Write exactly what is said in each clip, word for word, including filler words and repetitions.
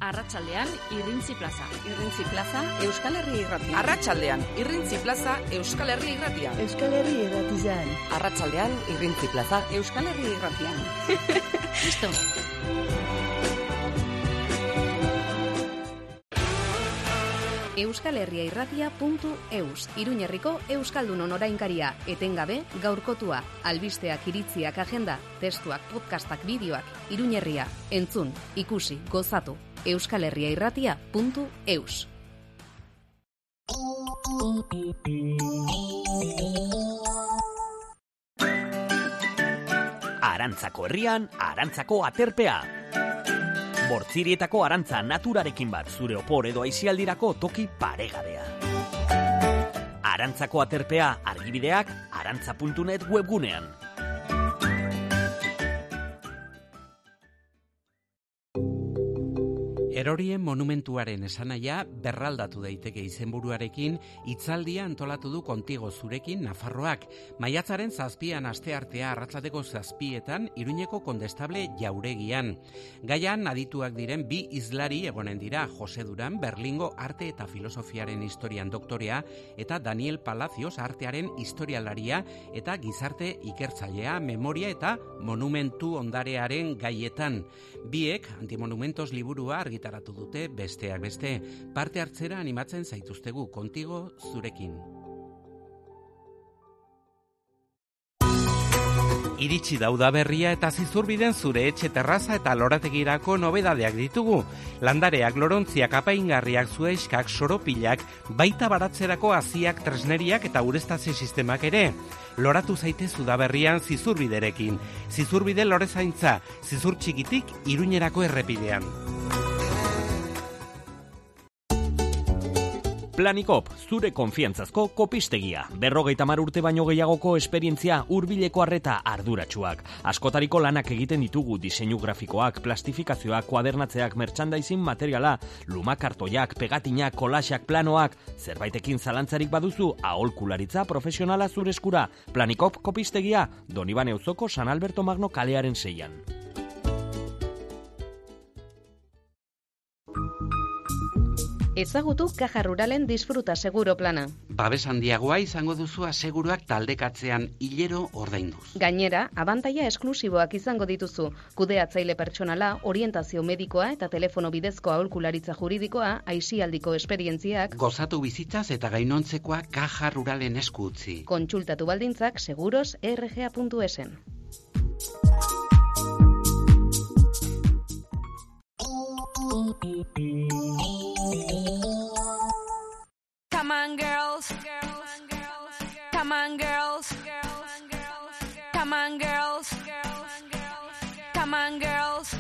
Arratsaldean Irrintzi Plaza. Irrintzi Plaza, Euskal Herria Irratia. Arratsaldean Irrintzi Plaza, Euskal Herria Irratia. Euskal Herria Irratian. Arratsaldean Irrintzi Plaza, Euskal Herria Irratian. Listo. Euskal Herria Irratia puntu eus, Iruñerriko Euskaldunon orainkaria, etengabe, gaurkotua, albisteak, iritziak, agenda, testuak, podcastak, bideoak, Iruñerria, entzun, ikusi, gozatu, Euskal Herria Irratia puntu eus. Arantzako herrian, Arantzako aterpea. Bortzirietako arantza naturarekin bat zure opor edo aisialdirako toki paregabea. Arantzako aterpea argibideak arantza puntu net webgunean. Erorien monumentuaren esanaia berraldatu daiteke izenburuarekin hitzaldia antolatu du Kontigo zurekin Nafarroak. Maiatzaren zazpian asteartea arratsaldeko zazpietan Iruñeko Kondestable jauregian. Gaian adituak diren bi hizlari egonen dira, Jose Duran, Berlingo arte eta filosofiaren historian doktorea, eta Daniel Palacios artearen historialaria eta gizarte ikertzailea, memoria eta monumentu ondarearen gaietan. Biek antimonumentos liburua argitaratu dute besteak beste. Parte hartzera animatzen zaituztegu Kontigo zurekin. Iritsi da udaberria eta Zizurbiden zure etxe terraza eta lorategirako nobedadeak ditugu. Landareak, lorontziak, apaingarriak, zuaiskak, soropilak, baita baratzerako haziak, tresneriak eta ureztazio sistemak ere. Loratu zaitez udaberrian Zizurbiderekin. Zizurbide lorezaintza, Zizur txikitik Iruñerako errepidean. Planikop, zure konfiantzazko kopistegia. Berrogeita hamar urte baino gehiagoko esperientzia, hurbileko arreta arduratsuak. Askotariko lanak egiten ditugu diseinu grafikoak, plastifikazioak, kuadernatzeak, merchandising materiala, lumakartoiak, pegatinak, kolaxak, planoak. Zerbaitekin zalantzarik baduzu, aholkularitza profesionala zure eskura. Planikop kopistegia, Donibane auzoko San Alberto Magno kalearen seian. Ezagutu Caja Ruralen disfruta seguro plana. Babes handiagoa izango duzu aseguruak taldekatzean hilero ordainduz. Gainera, abantaila esklusiboak izango dituzu. Kudeatzaile pertsonala, orientazio medikoa eta telefono bidezko aholkularitza juridikoa, aisialdiko esperientziak. Gozatu bizitzaz eta gainontzekoa Caja Ruralen esku utzi. Kontsultatu baldintzak seguros erre ge a puntu esen. Come on, girls. Come on, girls. Come on, girls. Come on, girls.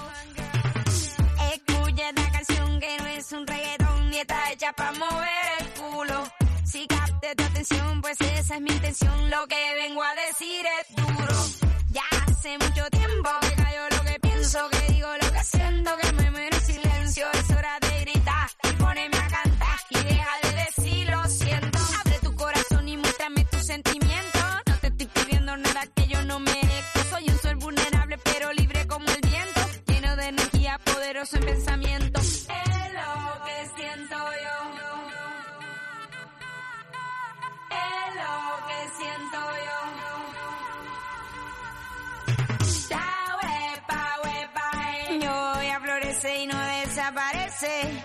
Escucha esta canción que no es un reggaetón ni está hecha para mover el culo. Si capte tu atención, pues esa es mi intención. Lo que vengo a decir es duro. Ya hace mucho tiempo que cayó lo que pienso, que digo lo que siento, que me muero en silencio. Es hora de gritar y ponerme a cantar y deja de decir lo siento. Abre tu corazón y muéstrame tus sentimientos. No te estoy pidiendo nada que yo no merezco. Soy un sol vulnerable pero libre como el viento, lleno de energía, poderoso en pensamiento. Es lo que siento yo. Es lo que siento yo. Y no desaparece.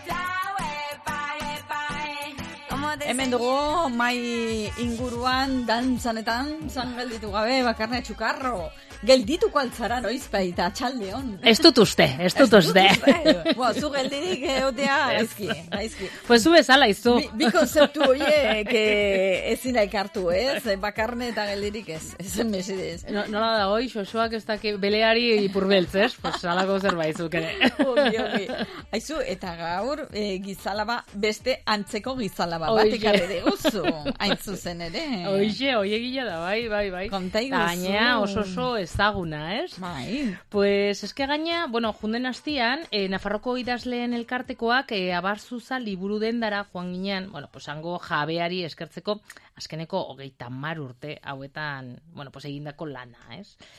Hemen dugu, mai inguruan, dantzanetan, zan gelditu gabe, bakarne txukarro. Geldituko altzara noiz baita, txaldeon. Ez dut uste, ez dut uste. Boa, zu geldirik egotea, gaizki, gaizki. Pues zu bezala izu. Bi, bi konzeptu horiek ezin aikartu, ez? Bakarne eta geldirik ez, ezen mesedez. No, nola da hoi, xoxoak ez daki beleari ipurbeltz, ez? Pues alako zerbait zuk ere. Ongi, ongi. Aizu, eta gaur e, gizalaba, beste antzeko gizalaba bat ekarri deguzu, hain zuzen ere. Oixe, oiegila da, bai, bai, bai. Konta iguzu. Gaina oso oso ezaguna, ez? Bai. Pues eske gaina, bueno, junden hastian, eh, Nafarroko idazleen elkartekoak eh, abarzuza liburu dendara joan ginean, bueno, pues hango jabeari eskertzeko azkeneko hogeita hamar urte hauetan, bueno, pues egindako lana, ez?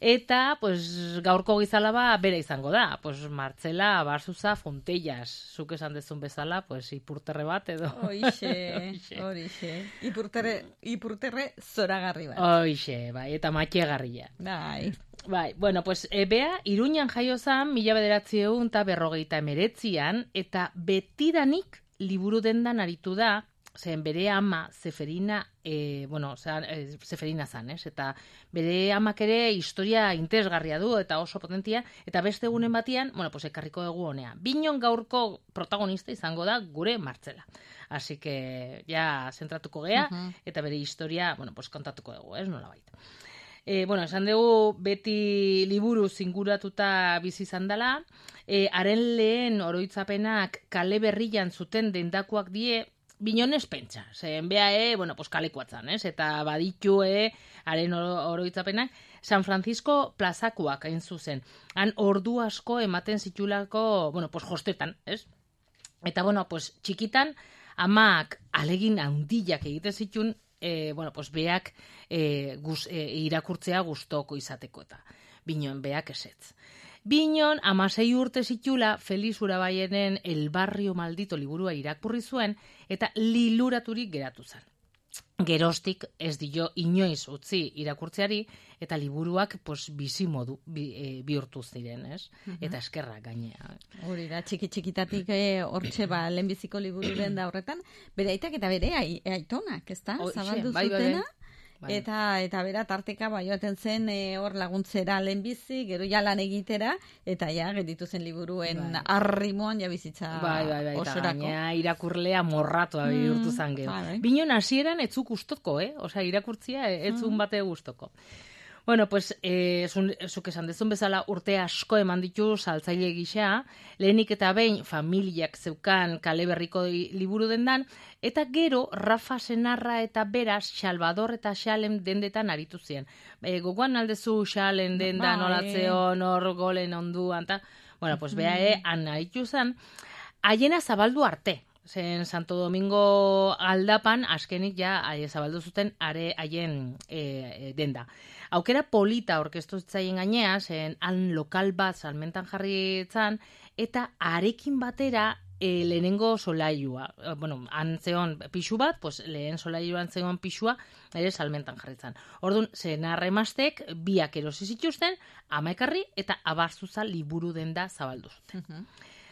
Eta, pues, gaurko gizalaba bera izango da. Pues, Martzela Abarzuza Fontellas. Zuk esan dezun bezala, pues, ipurterre bat edo. Hoixe, horixe. Ipurterre, ipurterre zoragarri bat. Hoixe, bai, eta matxegarria. Bai. Bai, bueno, pues, e, bea, Iruñan jaio zan, mila bederatziehun eta berrogeita emeretzian, eta betidanik liburu dendan aritu da, zen bere ama Zeferina, e, bueno, zean, e, Zeferina zan, ez? Eta bere amak ere historia interesgarria du eta oso potentia, eta beste egunen batian, bueno, pues ekarriko dugu honea. Binon gaurko protagonista izango da gure Martzela. Así que ja zentratuko gea, uh-huh. eta bere historia, bueno, pues kontatuko dugu, ez? Nola baita. E, bueno, esan dugu beti liburu zinguratuta bizi izan dela, e, haren lehen oroitzapenak kale berrian zuten dendakoak die, Binonez pentsa, zen bea, e, bueno, pues kalekuatzan, ez? Eta baditu, e, haren oroitzapenak, San Francisco plazakoak hain zuzen. Han ordu asko ematen zitulako, bueno, pues jostetan, ez? Eta, bueno, pues txikitan, amak alegin handiak egiten zitun, e, bueno, pues beak e, guz, e, irakurtzea gustoko izateko eta. Binon, beak esetz. Binon, amasei urte zitula, Feliz Urabaienen El Barrio Maldito liburua irakurri zuen, eta liluraturik geratu zen. Gerostik ez dio inoiz utzi irakurtzeari, eta liburuak pues, bizi modu bi, e, bihurtu ziren, ez? Uh-huh. Eta eskerra gainea. Hori da, txiki-txikitatik hortxe, ba, lehenbiziko libururen da horretan, bere aitak eta bere aitonak, ez da? Zabaldu bai, zutena. Bai, bai. Bai. Eta eta bera tarteka bai joaten zen hor e, laguntzera lehenbizi, gero ja lan egitera, eta ja gelditu zen liburuen bai. Arrimoan ja bizitza bai, bai, bai, osorako. Baina irakurlea morratua mm, bihurtu zen gero. Bai, bai. Binon hasieran etzuk gustoko, eh? Osea, irakurtzia etzun mm. bate gustoko. Bueno, pues, eh, zuk esan dezun bezala urte asko eman ditu saltzaile gisa, lehenik eta behin familiak zeukan kale berriko liburu dendan, eta gero Rafa Senarra eta beraz Salvador eta Xalem dendetan aritu ziren. E, gogoan aldezu Xalen dendan ba, olatzeo, nor golen onduan, ta, bueno, pues, bea, e, han aritu zen, haiena zabaldu arte. Zen Santo Domingo aldapan, askenik ja aie zabaldu zuten are haien e, denda. Aukera polita orkestu zitzaien gainea, zen han lokal bat salmentan jarri zan, eta arekin batera e, lehenengo solailua. E, bueno, han zeon pixu bat, pues, lehen solailuan zeon pixua, ere salmentan jarri zan. Orduan, Senarra emaztek, biak erosi zituzten, ama ekarri eta Abarzuza liburu denda zabaldu zuten. Uh-huh.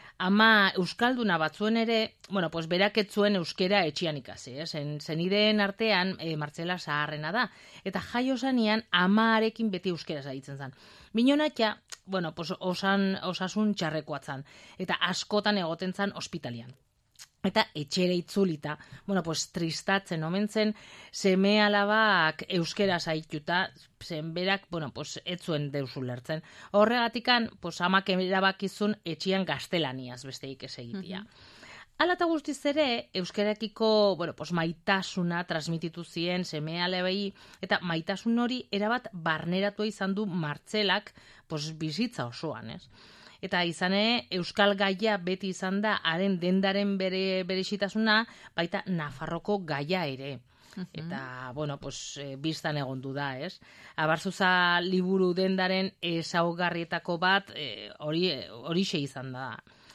Ama euskalduna batzuen ere, bueno, pues berak ez zuen euskera etxian ikasi, eh? Zen, zenideen artean e, Martzela zaharrena da. Eta jaio zanean amaarekin beti euskera zaitzen zen. Binonatxa, bueno, pues osan, osasun txarrekoatzan. Eta askotan egoten zen ospitalian. Eta etxere itzulita, bueno, pues tristatzen omen zen, seme alabak euskera zaituta, zen berak, bueno, pues ez zuen deus ulertzen. Horregatikan, pues amak erabakizun etxian gaztelaniaz besteik ez egitea. Uh-huh. Hala eta guztiz ere, euskarakiko, bueno, pues maitasuna transmititu zien seme alabei, eta maitasun hori erabat barneratua izan du Martzelak, pues bizitza osoan, ez? Eta izane, euskal gaia beti izan da, haren dendaren bere berezitasuna, baita Nafarroko gaia ere. Uh-huh. Eta, bueno, pues, e, biztan egondu da, ez? Abarzuza liburu dendaren ezaugarrietako bat, e, hori horixe izan da.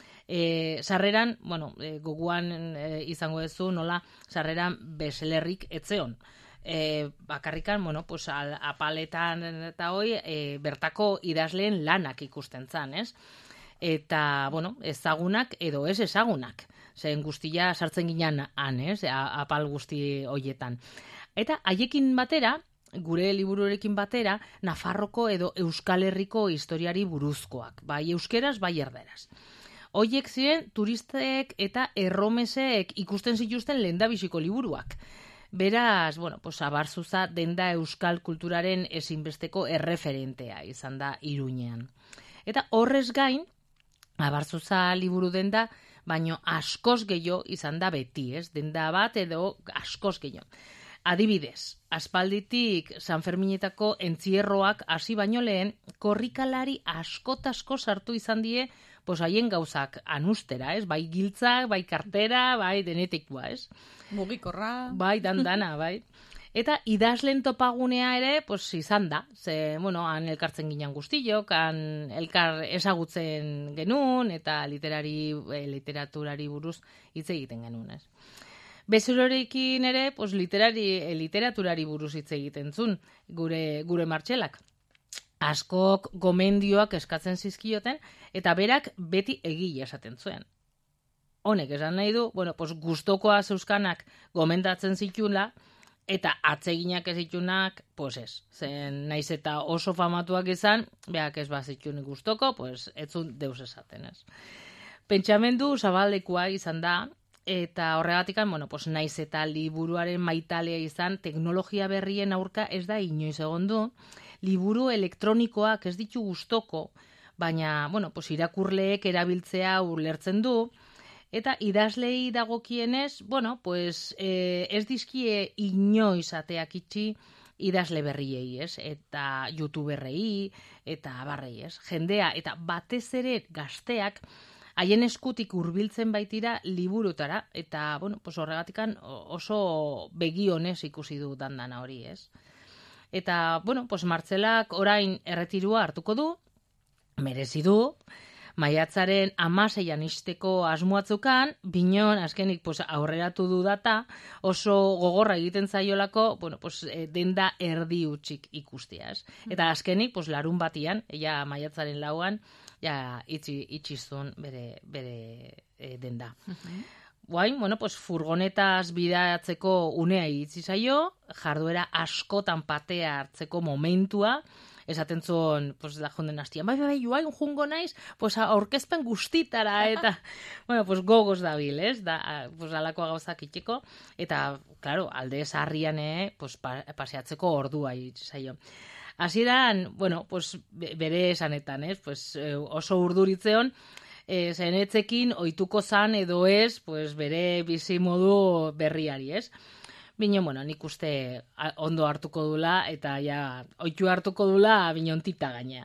E, sarreran, bueno, e, goguan e, izango duzu, nola, sarreran beselerrik etzeon. E, bakarrikan, bueno, pues, al, apaletan eta hoi, e, bertako idazleen lanak ikusten zan, ez? Eta, bueno, ezagunak edo ez ezagunak. Zen guztia sartzen ginen han, ez? Apal guzti hoietan. Eta haiekin batera, gure libururekin batera, Nafarroko edo Euskal Herriko historiari buruzkoak. Bai euskeraz, bai erderaz. Hoiek ziren turistek eta erromesek ikusten zituzten lehendabiziko liburuak. Beraz, bueno, pues Abarzuza denda euskal kulturaren ezinbesteko erreferentea izan da Iruñean. Eta horrez gain, Abarzuza liburu denda, baino askoz gehiago izan da beti, ez? Denda bat edo askoz gehiago. Adibidez, aspalditik San Ferminetako entzierroak hasi baino lehen, korrikalari askotasko sartu izan die, pues haien gauzak anustera, ez? Bai giltzak, bai kartera, bai denetikua, ez? Mugikorra. Bai, dandana, bai. Eta idazlen topagunea ere, pues, izan da. Ze, bueno, han elkartzen ginen guztiok, han elkar ezagutzen genuen, eta literari, e, literaturari buruz hitz egiten genuen, ez. Bezerorekin ere, pues, literari, e, literaturari buruz hitz egiten zuen, gure, gure Martxelak. Askok gomendioak eskatzen zizkioten, eta berak beti egile esaten zuen. Honek esan nahi du, bueno, pues, gustokoa zeuzkanak gomendatzen zitula, eta atseginak ez ditunak, pues ez. Zen naiz eta oso famatuak izan, beak ez bazitun gustoko, pues ez zun deus esaten, ez. Pentsamendu zabalekua izan da, eta horregatikan, bueno, pues naiz eta liburuaren maitalea izan, teknologia berrien aurka ez da inoiz egon du, liburu elektronikoak ez ditu gustoko, baina, bueno, pues irakurleek erabiltzea ulertzen du, eta idazlei dagokienez, bueno, pues eh, ez dizkie inoiz ateak itxi idazle berriei, ez? Eta youtuberrei, eta barrei, ez? Jendea, eta batez ere gazteak, haien eskutik hurbiltzen baitira liburutara, eta, bueno, pues horregatikan oso begionez ikusi du dandana hori, ez? Eta, bueno, pues Martxelak orain erretirua hartuko du, merezi du, maiatzaren hamaseian isteko asmoatzukan, binon, azkenik pues, aurreratu du data, oso gogorra egiten zaiolako, bueno, pues, denda erdi utxik ikustea, ez? Eta azkenik, pues, larun batian, ja maiatzaren lauan, ja itxi, itxizun bere, bere e, denda. Uh-huh. Guain, bueno, pues, furgonetaz bidatzeko unea itzi zaio, jarduera askotan patea hartzeko momentua, esaten zuen, pues, da jonden hastian, bai, bai, bai, joain jungo naiz, pues, aurkezpen guztitara, eta, bueno, pues, gogoz dabil, ez, da, pues, alakoa gauzak itxeko, eta, claro, alde zarrian, eh, pues, pa, paseatzeko ordua itzaio. Hasieran, bueno, pues, bere esanetan, ez, pues, oso urduritzeon, eh, zenetzekin ohituko zan edo ez, pues, bere bizimodu berriari, ez. Bino, bueno, nik uste ondo hartuko dula, eta ja, oitu hartuko dula binontita gaina.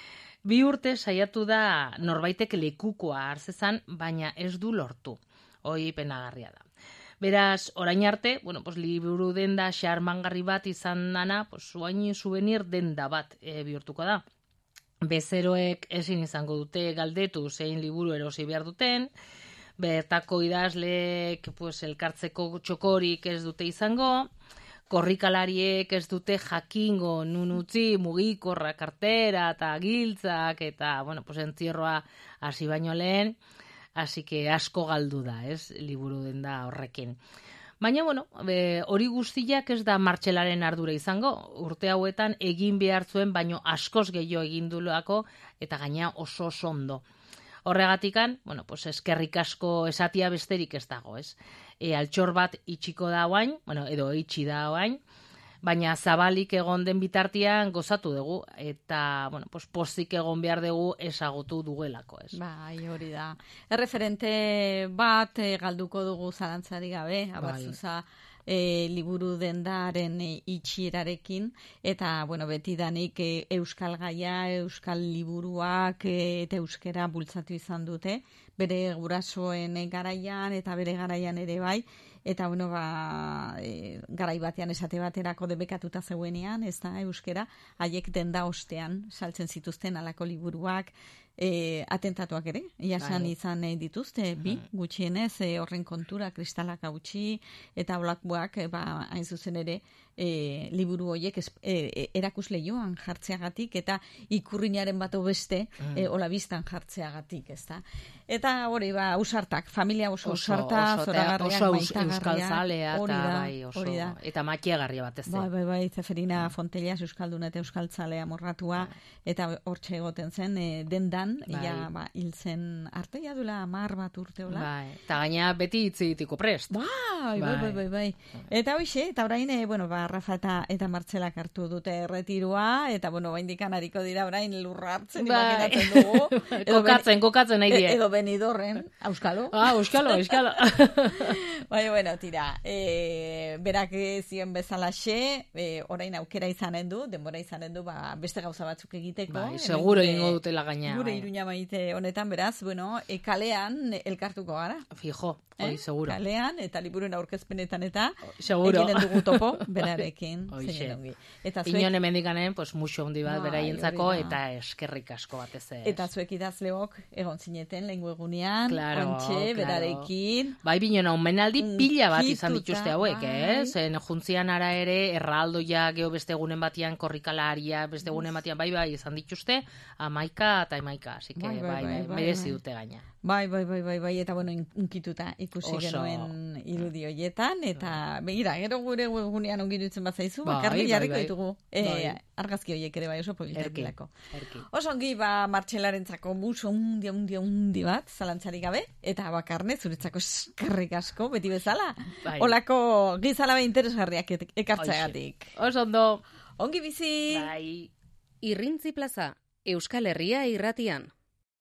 Bi urte saiatu da norbaitek lekukoa hartzezan, baina ez du lortu. Hoi penagarria da. Beraz, orain arte, bueno, pues, liburu denda xarmangarri bat izan dana, pues, oain souvenir denda bat e, bihurtuko da. Bezeroek ezin izango dute galdetu zein liburu erosi behar duten, bertako idazleek pues, elkartzeko txokorik ez dute izango, korrikalariek ez dute jakingo nun utzi mugikorra, kartera eta giltzak, eta, bueno, pues, entzierroa hasi baino lehen, hasi que asko galdu da, ez, liburu denda horrekin. Baina, bueno, be, hori guztiak ez da Martxelaren ardura izango, urte hauetan egin behar zuen, baino askoz gehiago egin dulako, eta gaina oso oso ondo. Horregatikan, bueno, pues eskerrik asko esatia besterik ez dago, ez? E, altxor bat itxiko da oain, bueno, edo itxi da oain, baina zabalik egon den bitartian gozatu dugu, eta, bueno, pues pozik egon behar dugu ezagutu dugelako, ez? Bai, hori da. Erreferente bat e, galduko dugu zalantzari gabe, abatzuza, E, liburu dendaren e, itxierarekin, eta, bueno, beti danik e, euskal gaia, euskal liburuak e, eta euskera bultzatu izan dute, bere gurasoen e, garaian eta bere garaian ere bai, eta, bueno, ba, e, garai batean esate baterako debekatuta zeuenean, ez da, euskera, haiek denda ostean saltzen zituzten alako liburuak, E, atentatuak ere, jasan izan e, dituzte, bi, gutxienez, e, horren kontura, kristalak hautsi, eta olakoak, e, ba, hain zuzen ere, e, liburu horiek e, erakusle joan jartzeagatik, eta ikurrinaren bat beste, e, ola biztan jartzeagatik, ez da. Eta hori, ba, ausartak, familia oso ausarta, zoragarriak, maitagarria, eta bai, oso, eta makiagarria bat ez da. Bai, bai, bai, Zeferina Fontelias, euskalduna eta euskaltzalea morratua, eta hortxe egoten zen, e, dendan, bai. Ja, ba, hiltzen arte, ja dula mar bat urte hola. Bai, eta gaina beti hitzitiko prest. Bai, bai, bai, bai, bai. Eta hoxe, eta orain, e, bueno, ba, Rafa eta, eta Martxelak hartu dute erretirua, eta, bueno, baindikan hariko dira orain lurra hartzen, bai. Imaginatzen dugu. kokatzen, kokatzen nahi die. Edo Benidorren, auskalo. Ah, auskalo, auskalo. Bai, bueno, tira, e, berak zion bezalaxe, e, orain aukera izanen du, denbora izanen du, ba, beste gauza batzuk egiteko. Bai, seguro ingo dutela gaina. Gure Iruña maite honetan, beraz, bueno, e, kalean elkartuko gara. Fijo, hoi, eh? Seguro. Kalean, eta liburuen aurkezpenetan eta seguro. Eginen dugu topo, bera, berarekin, zein ongi. Eta zuek... Inon emendikanen, pues, muxo hundi bat beraientzako, eta eskerrik asko batez ez. Eta zuek idazleok egon zineten, lehengu egunean, claro, ontxe, claro. Berarekin. Bai, binona, unmenaldi pila bat izan dituzte hauek, bai. Eh? Zen juntzian ara ere, erraldoia, geho beste egunen batian, korrikalaria, beste egunen batian, bai, bai, izan dituzte, amaika eta emaika, así que, bai, bai, bai, bai, bai merezi dute gaina. Bai, bai, bai, bai, bai, eta bueno, unkituta ikusi Oso. genuen irudi horietan, eta begira, gero gure egunean ongi dutzen bat zaizu, bai, bakarri bai, jarriko bai, ditugu e, bai. argazki horiek ere bai oso politakilako. Oso ongi, ba, Martxelarentzako muso undi, undi, undi bat, zalantzarik gabe, eta bakarne, zuretzako eskerrik asko, beti bezala, bai. Olako gizalabe interesgarriak ekartzeagatik. Oso ondo. Ongi bizi! Bai. Irrintzi Plaza, Euskal Herria irratian.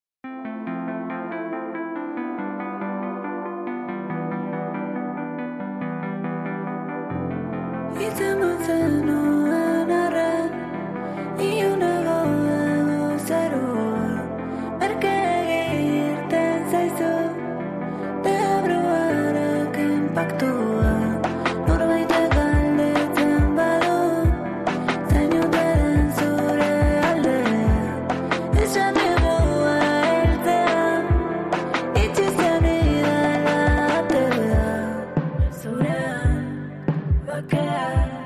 Itzen batzen nuen arren, iunago dago zerua, merke egirten zaizu, deabruarek impactua, norbaite galdetzen badu, zain ote den zure aldea, esan negua eltean, itxizen idala atera, zurean, bakea.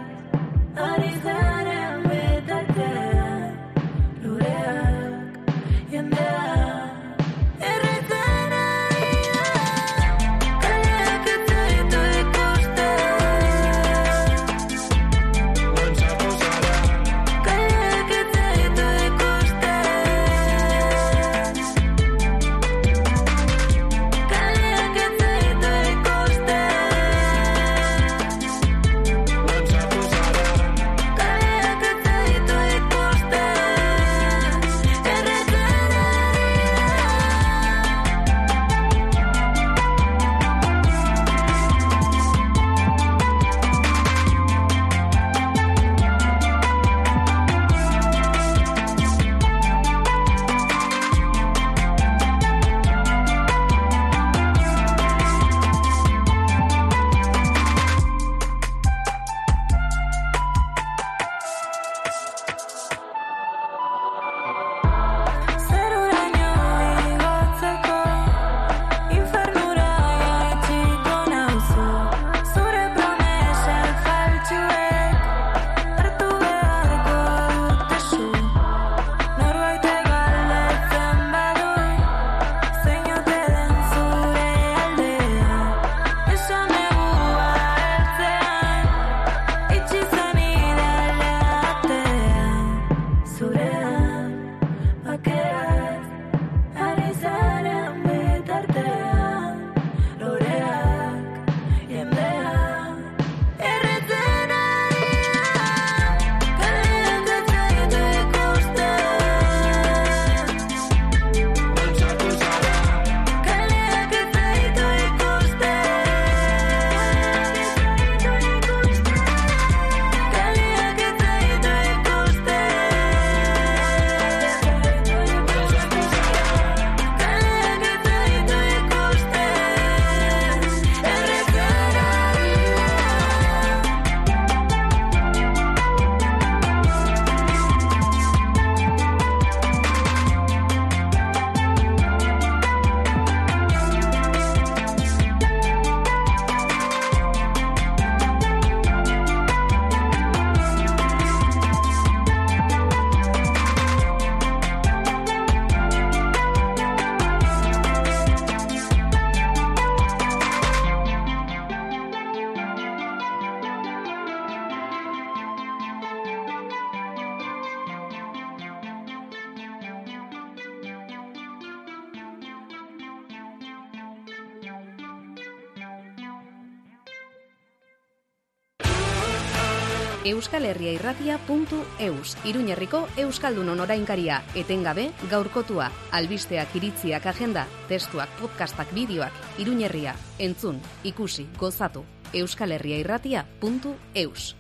Euskal Herria irratia puntu eus, Iruñerriko Euskaldunon orainkaria, etengabe, gaurkotua, albisteak, iritziak, agenda, testuak, podcastak, bideoak, Iruñerria, entzun, ikusi, gozatu, Euskal Herria irratia puntu eus.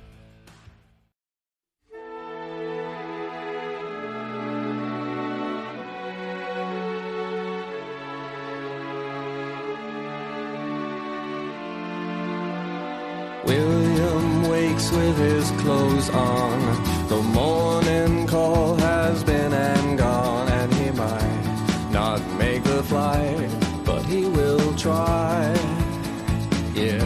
William wakes with his clothes on. The morning call has been and gone, and he might not make the flight, but he will try. Yeah.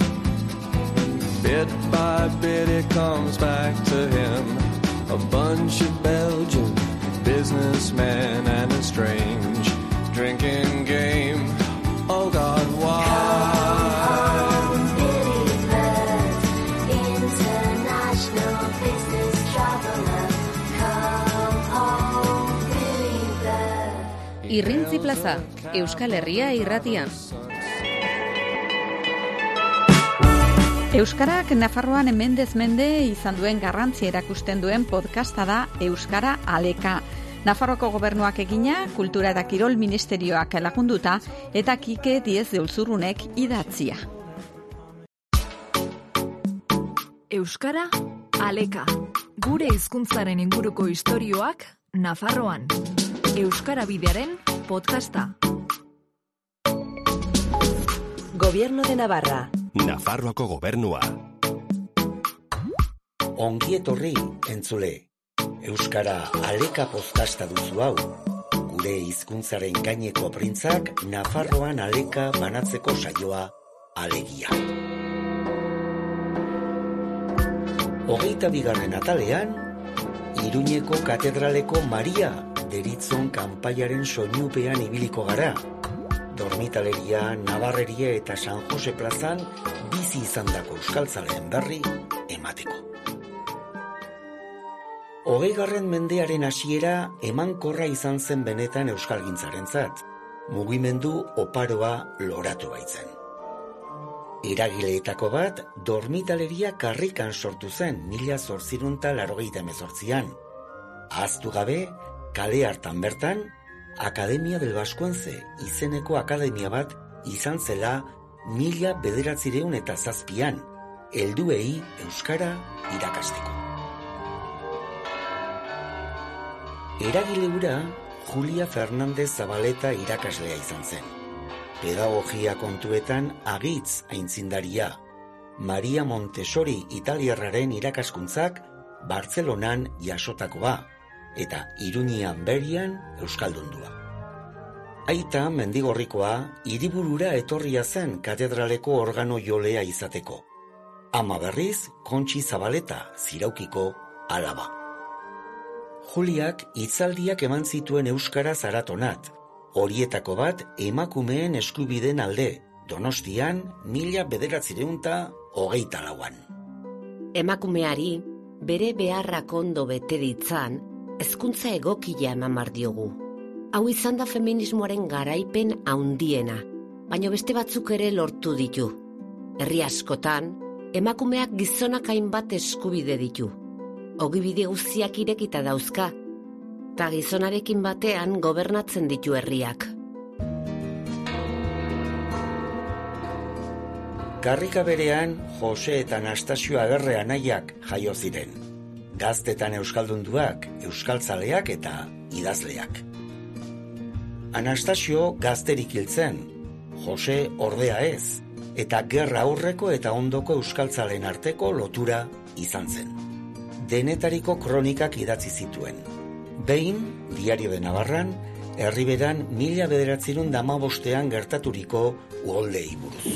Bit by bit it comes back to him. A bunch of Belgian businessmen and a strange drinking game. Oh God, why? Come home, Billy Bird, international business traveler. Come home, Billy Bird. Irrintzi plaza, Euskal Herria irratian. Euskarak Nafarroan mendez mende izan duen garrantzi erakusten duen podcasta da Euskara Aleka. Nafarroko gobernuak egina, Kultura eta Kirol Ministerioak lagunduta eta Kike Diez de Ulzurunek idatzia. Euskara Aleka. Gure hizkuntzaren inguruko istorioak Nafarroan. Euskara Bidearen podcasta. Gobierno de Navarra. Nafarroako gobernua. Ongi etorri, entzule. Euskara Aleka podcasta duzu hau. Gure hizkuntzaren gaineko printzak Nafarroan Aleka banatzeko saioa alegia. Hogeita bigarren atalean, Iruñeko katedraleko Maria deritzon kanpaiaren soinupean ibiliko gara. Dormitaleria, Navarreria eta San Jose plazan bizi izandako euskaltzaleen berri emateko. Hogeigarren mendearen hasiera emankorra izan zen benetan euskalgintzarentzat, mugimendu oparoa loratu baitzen. Eragileetako bat, dormitaleria karrikan sortu zen mila zortzirun eta laurogeita hemezortzian. Ahaztu gabe, kale hartan bertan, Akademia del Vascuence izeneko akademia bat izan zela mila bederatzireun eta zazpian, helduei euskara irakasteko. Eragile hura Julia Fernandez Zabaleta irakaslea izan zen. Pedagogia kontuetan agitz aintzindaria, Maria Montessori italiarraren irakaskuntzak Bartzelonan jasotakoa, eta Iruñean berian euskaldundua. Aita Mendigorrikoa hiriburura etorria zen katedraleko organo jolea izateko. Ama berriz Kontxi Zabaleta Ziraukiko alaba. Juliak hitzaldiak eman zituen euskara zaratonat, horietako bat emakumeen eskubideen alde, Donostian mila bederatzireun eta hogeita lauan. Emakumeari bere beharrak ondo bete ditzan, hezkuntza egokia eman behar diogu. Hau izan da feminismoaren garaipen handiena, baina beste batzuk ere lortu ditu. Herri askotan, emakumeak gizonak hainbat eskubide ditu. Ogibide guztiak irekita dauzka, eta gizonarekin batean gobernatzen ditu herriak. Karrika berean, Jose eta Anastasio Agerre anaiak jaio ziren. Gaztetan euskaldunduak, euskaltzaleak eta idazleak. Anastasio gazterik hiltzen, Jose ordea ez, eta gerra aurreko eta ondoko euskaltzaleen arteko lotura izan zen. Denetariko kronikak idatzi zituen. Behin, Diario de Navarran, herriberan mila bederatzirun damabostean gertaturiko uholdei buruz.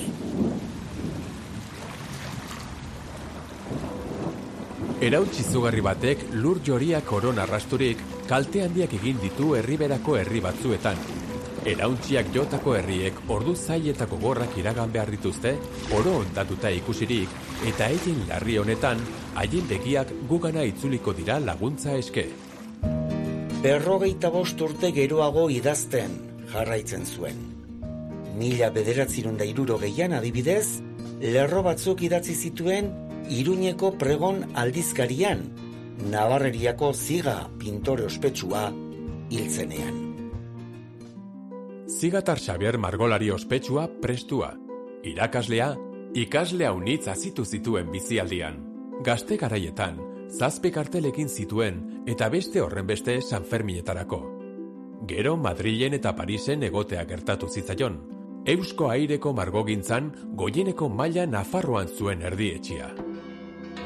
Erautsi zugarri batek lur joria korona arrasturik kalte handiak egin ditu herriberako herri batzuetan. Erauntziak jotako herriek ordu zailetako gorrak iragan behar dituzte, oro ondatuta ikusirik, eta egin larri honetan, haien begiak gugana itzuliko dira laguntza eske. Berrogeita bost urte geroago idazten jarraitzen zuen. Mila bederatzirun da hirurogeian adibidez, lerro batzuk idatzi zituen Iruñeko pregon aldizkarian, Navarreriako ziga pintore ospetsua hiltzenean. Zigatar Xabier margolari ospetsua prestua. Irakaslea, ikasle haunitz azitu zituen bizialdian. Gazte garaietan, zazpi kartelekin zituen eta beste horren beste Sanferminetarako. Gero Madrilen eta Parisen egotea gertatu zitzaion. Eusko aireko margogintzan goieneko maila Nafarroan zuen erdietxia.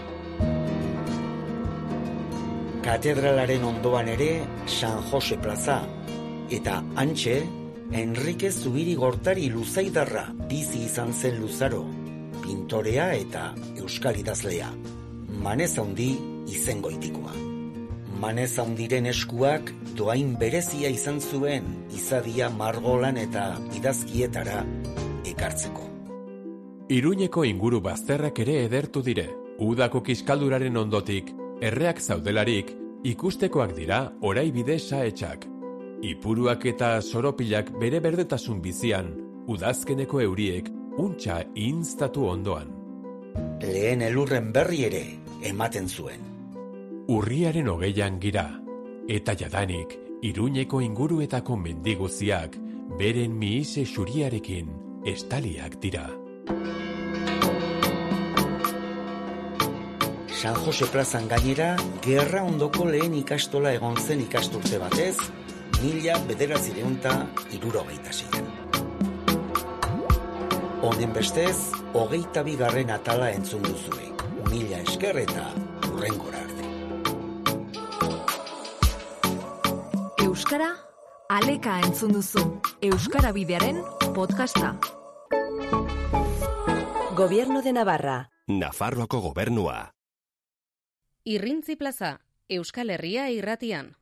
Katedralaren ondoan ere San Jose plaza, eta hantxe, Enrique Zubiri Gortari Luzaidarra bizi izan zen luzaro, pintorea eta euskal idazlea, Manez handi izengoitikoa. Manez handiren eskuak doain berezia izan zuen izadia margolan eta idazkietara ekartzeko. Iruñeko inguru bazterrak ere edertu dire, udako kiskalduraren ondotik, erreak zaudelarik, ikustekoak dira orai bide saetxak. Ipuruak eta soropilak bere berdetasun bizian, udazkeneko euriek untxa instatu ondoan. Lehen elurren berri ere ematen zuen. Urriaren hogeian gira, eta jadanik Iruñeko inguruetako mendiguziak beren mihise xuriarekin estaliak dira. San Jose plazan gainera, gerra ondoko lehen ikastola egon zen ikasturte batez, mila bederatzireunta hirurogeita seian. Honen bestez, hogeita bigarren atala entzun duzue, mila esker eta hurrengora arte. Euskara, aleka entzun duzu. Euskara bidearen podcasta. Gobierno de Navarra. Nafarroako gobernua. Irrintzi plaza, Euskal Herria irratian.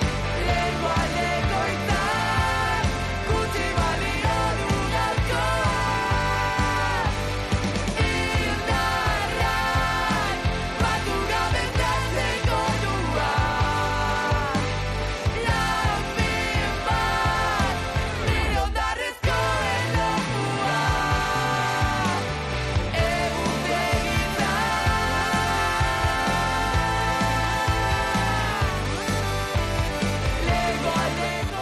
Go!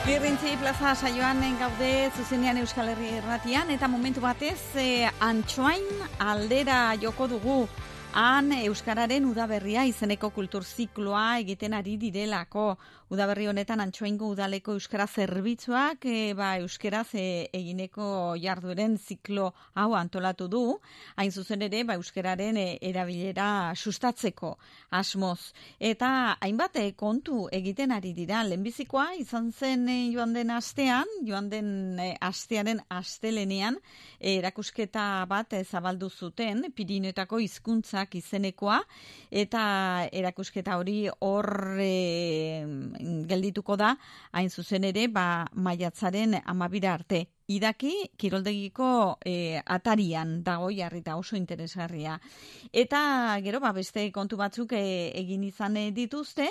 Irrintzi plaza saioan gaude zuzenean Euskal Herri Irratian eta momentu batez e, Antsoain aldera joko dugu. Han Euskararen udaberria izeneko kultur zikloa egiten ari direlako. Udaberri honetan Antsoaingo udaleko euskara zerbitzuak e, ba, euskaraz e, egineko jardueren ziklo hau antolatu du. Hain zuzen ere ba, euskararen e, erabilera sustatzeko asmoz. Eta hainbat e, kontu egiten ari dira. Lehenbizikoa izan zen e, joan den astean, joan den e, astearen astelenean e, erakusketa bat e, zabaldu zuten Pirinioetako hizkuntza izenekoa, eta erakusketa hori hor e, geldituko da, hain zuzen ere, ba, maiatzaren amabira arte. Idaki, kiroldegiko e, atarian dago jarrita oso interesgarria. Eta gero, ba, beste kontu batzuk e, egin izan dituzte,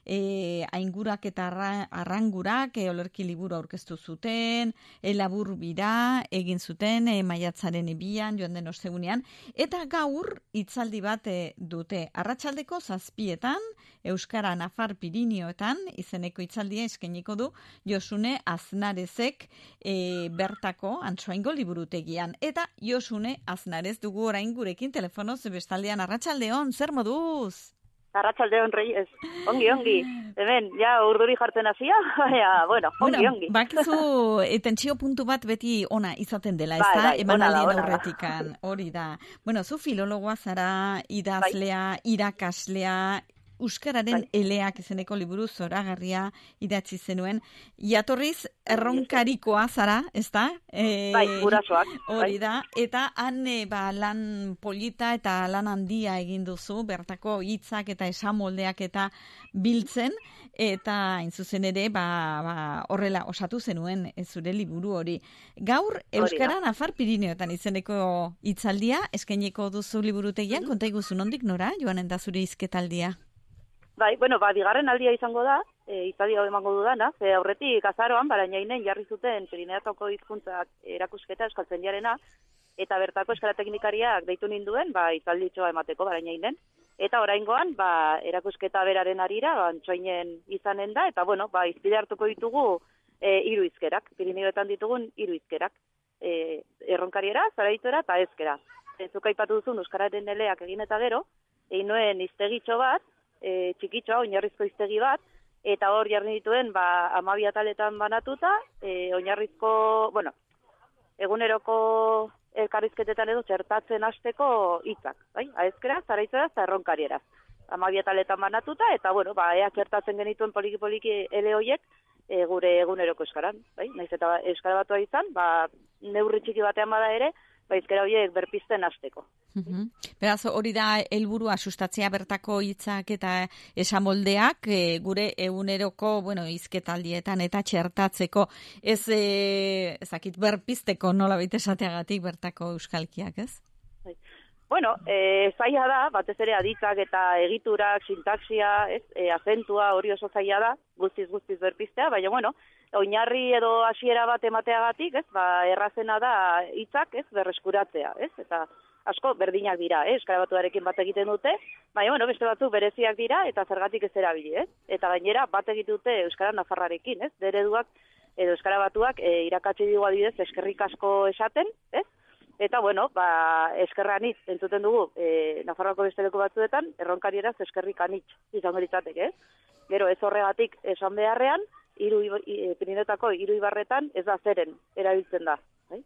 e, aingurak eta arra, arrangurak e, olerki liburu aurkeztu zuten, e, labur bira egin zuten e, maiatzaren ebian, joan den ostegunean, eta gaur hitzaldi bat e, dute. Arratsaldeko zazpietan, Euskara Nafar Pirinioetan, izeneko hitzaldia eskainiko du Josune Aznarezek e, bertako Antsoaingo liburutegian. Eta Josune Aznarez dugu orain gurekin telefonoz bestaldean. Arratsaldeon, zer moduz? Arratsaldeon, Reyes. Ongi, ongi. Hemen, ja urduri jartzen hasia, baina, bueno, ongi, ongi. Bakizu, tentsio puntu bat beti ona izaten dela, ez da? Emanaldien aurretikan, hori da. Bueno, zu filologoa zara, idazlea, irakaslea, Euskararen eleak izeneko liburu zoragarria idatzi zenuen. Jatorriz erronkarikoa zara, ez da? E, bai, gurasoak. Hori da. Eta han e, ba, lan polita eta lan handia egin duzu, bertako hitzak eta esamoldeak eta biltzen, eta hain zuzen ere ba, ba, horrela osatu zenuen ez zure liburu hori. Gaur, Euskara Nafar Pirinioetan izeneko hitzaldia eskainiko duzu liburutegian, konta iguzu nondik nora, joanen da zure hizketaldia? Bai, bueno, ba, bigarren aldia izango da, e, hitzaldi hau emango dudana, ze aurretik azaroan, barainainen jarri zuten Pirineatoko hizkuntzak erakusketa euskaltzaindiarena, eta bertako euskara teknikariak deitu ninduen, ba, hitzalditxoa emateko barainainen, eta oraingoan, ba, erakusketa beraren arira, ba, Antsoainen izanen da, eta bueno, ba, izpide hartuko ditugu e, hiru hizkerak, Pirinioetan ditugun hiru hizkerak, e, erronkariera, zaraitzera eta ezkera. E, zuk aipatu duzun euskararen eleak egin eta gero, egin nuen hiztegitxo bat, E, txikitxoa, oinarrizko hiztegi bat, eta hor jarri dituen ba, amabi ataletan banatuta, e, oinarrizko, bueno, eguneroko elkarrizketetan edo txertatzen hasteko hitzak, bai? Aezkera, zaraitzera eta erronkariera. Amabi ataletan banatuta, eta bueno, ba, ea txertatzen genituen poliki-poliki ele hoiek e, gure eguneroko euskaran, bai? Naiz eta euskara batua izan, ba, neurri txiki batean bada ere, ba, hizkera horiek berpizten hasteko. Uhum. Beraz, hori da helburua sustatzea bertako hitzak eta esamoldeak e, gure eguneroko, bueno, hizketaldietan eta txertatzeko, ez e, ezakit berpizteko nola baita esateagatik bertako euskalkiak, ez? Bueno, e, zaila da, batez ere aditzak eta egiturak, sintaxia, ez, e, azentua hori oso zaila da, guztiz-guztiz berpiztea, baina, bueno, oinarri edo hasiera bat emateagatik, ez, ba, errazena da hitzak, ez, berreskuratzea, ez, eta asko berdinak dira, eh? Euskara batuarekin bat egiten dute, baina, bueno, beste batzuk bereziak dira, eta zergatik ez erabili, ez? Eta gainera, bat egiten dute Euskara Nafarrarekin, ez? Dereduak, edo Euskara batuak, e, irakatsi digu adibidez, eskerrik asko esaten, ez? Eta, bueno, ba, eskerra anitz, entzuten dugu, e, Nafarroako beste leku batzuetan, erronkarieraz eskerrik anitz, izango litzateke, ez? Gero, ez horregatik esan beharrean, hiru e, Pirinioetako hiru ibarretan ez da zeren erabiltzen da, bai?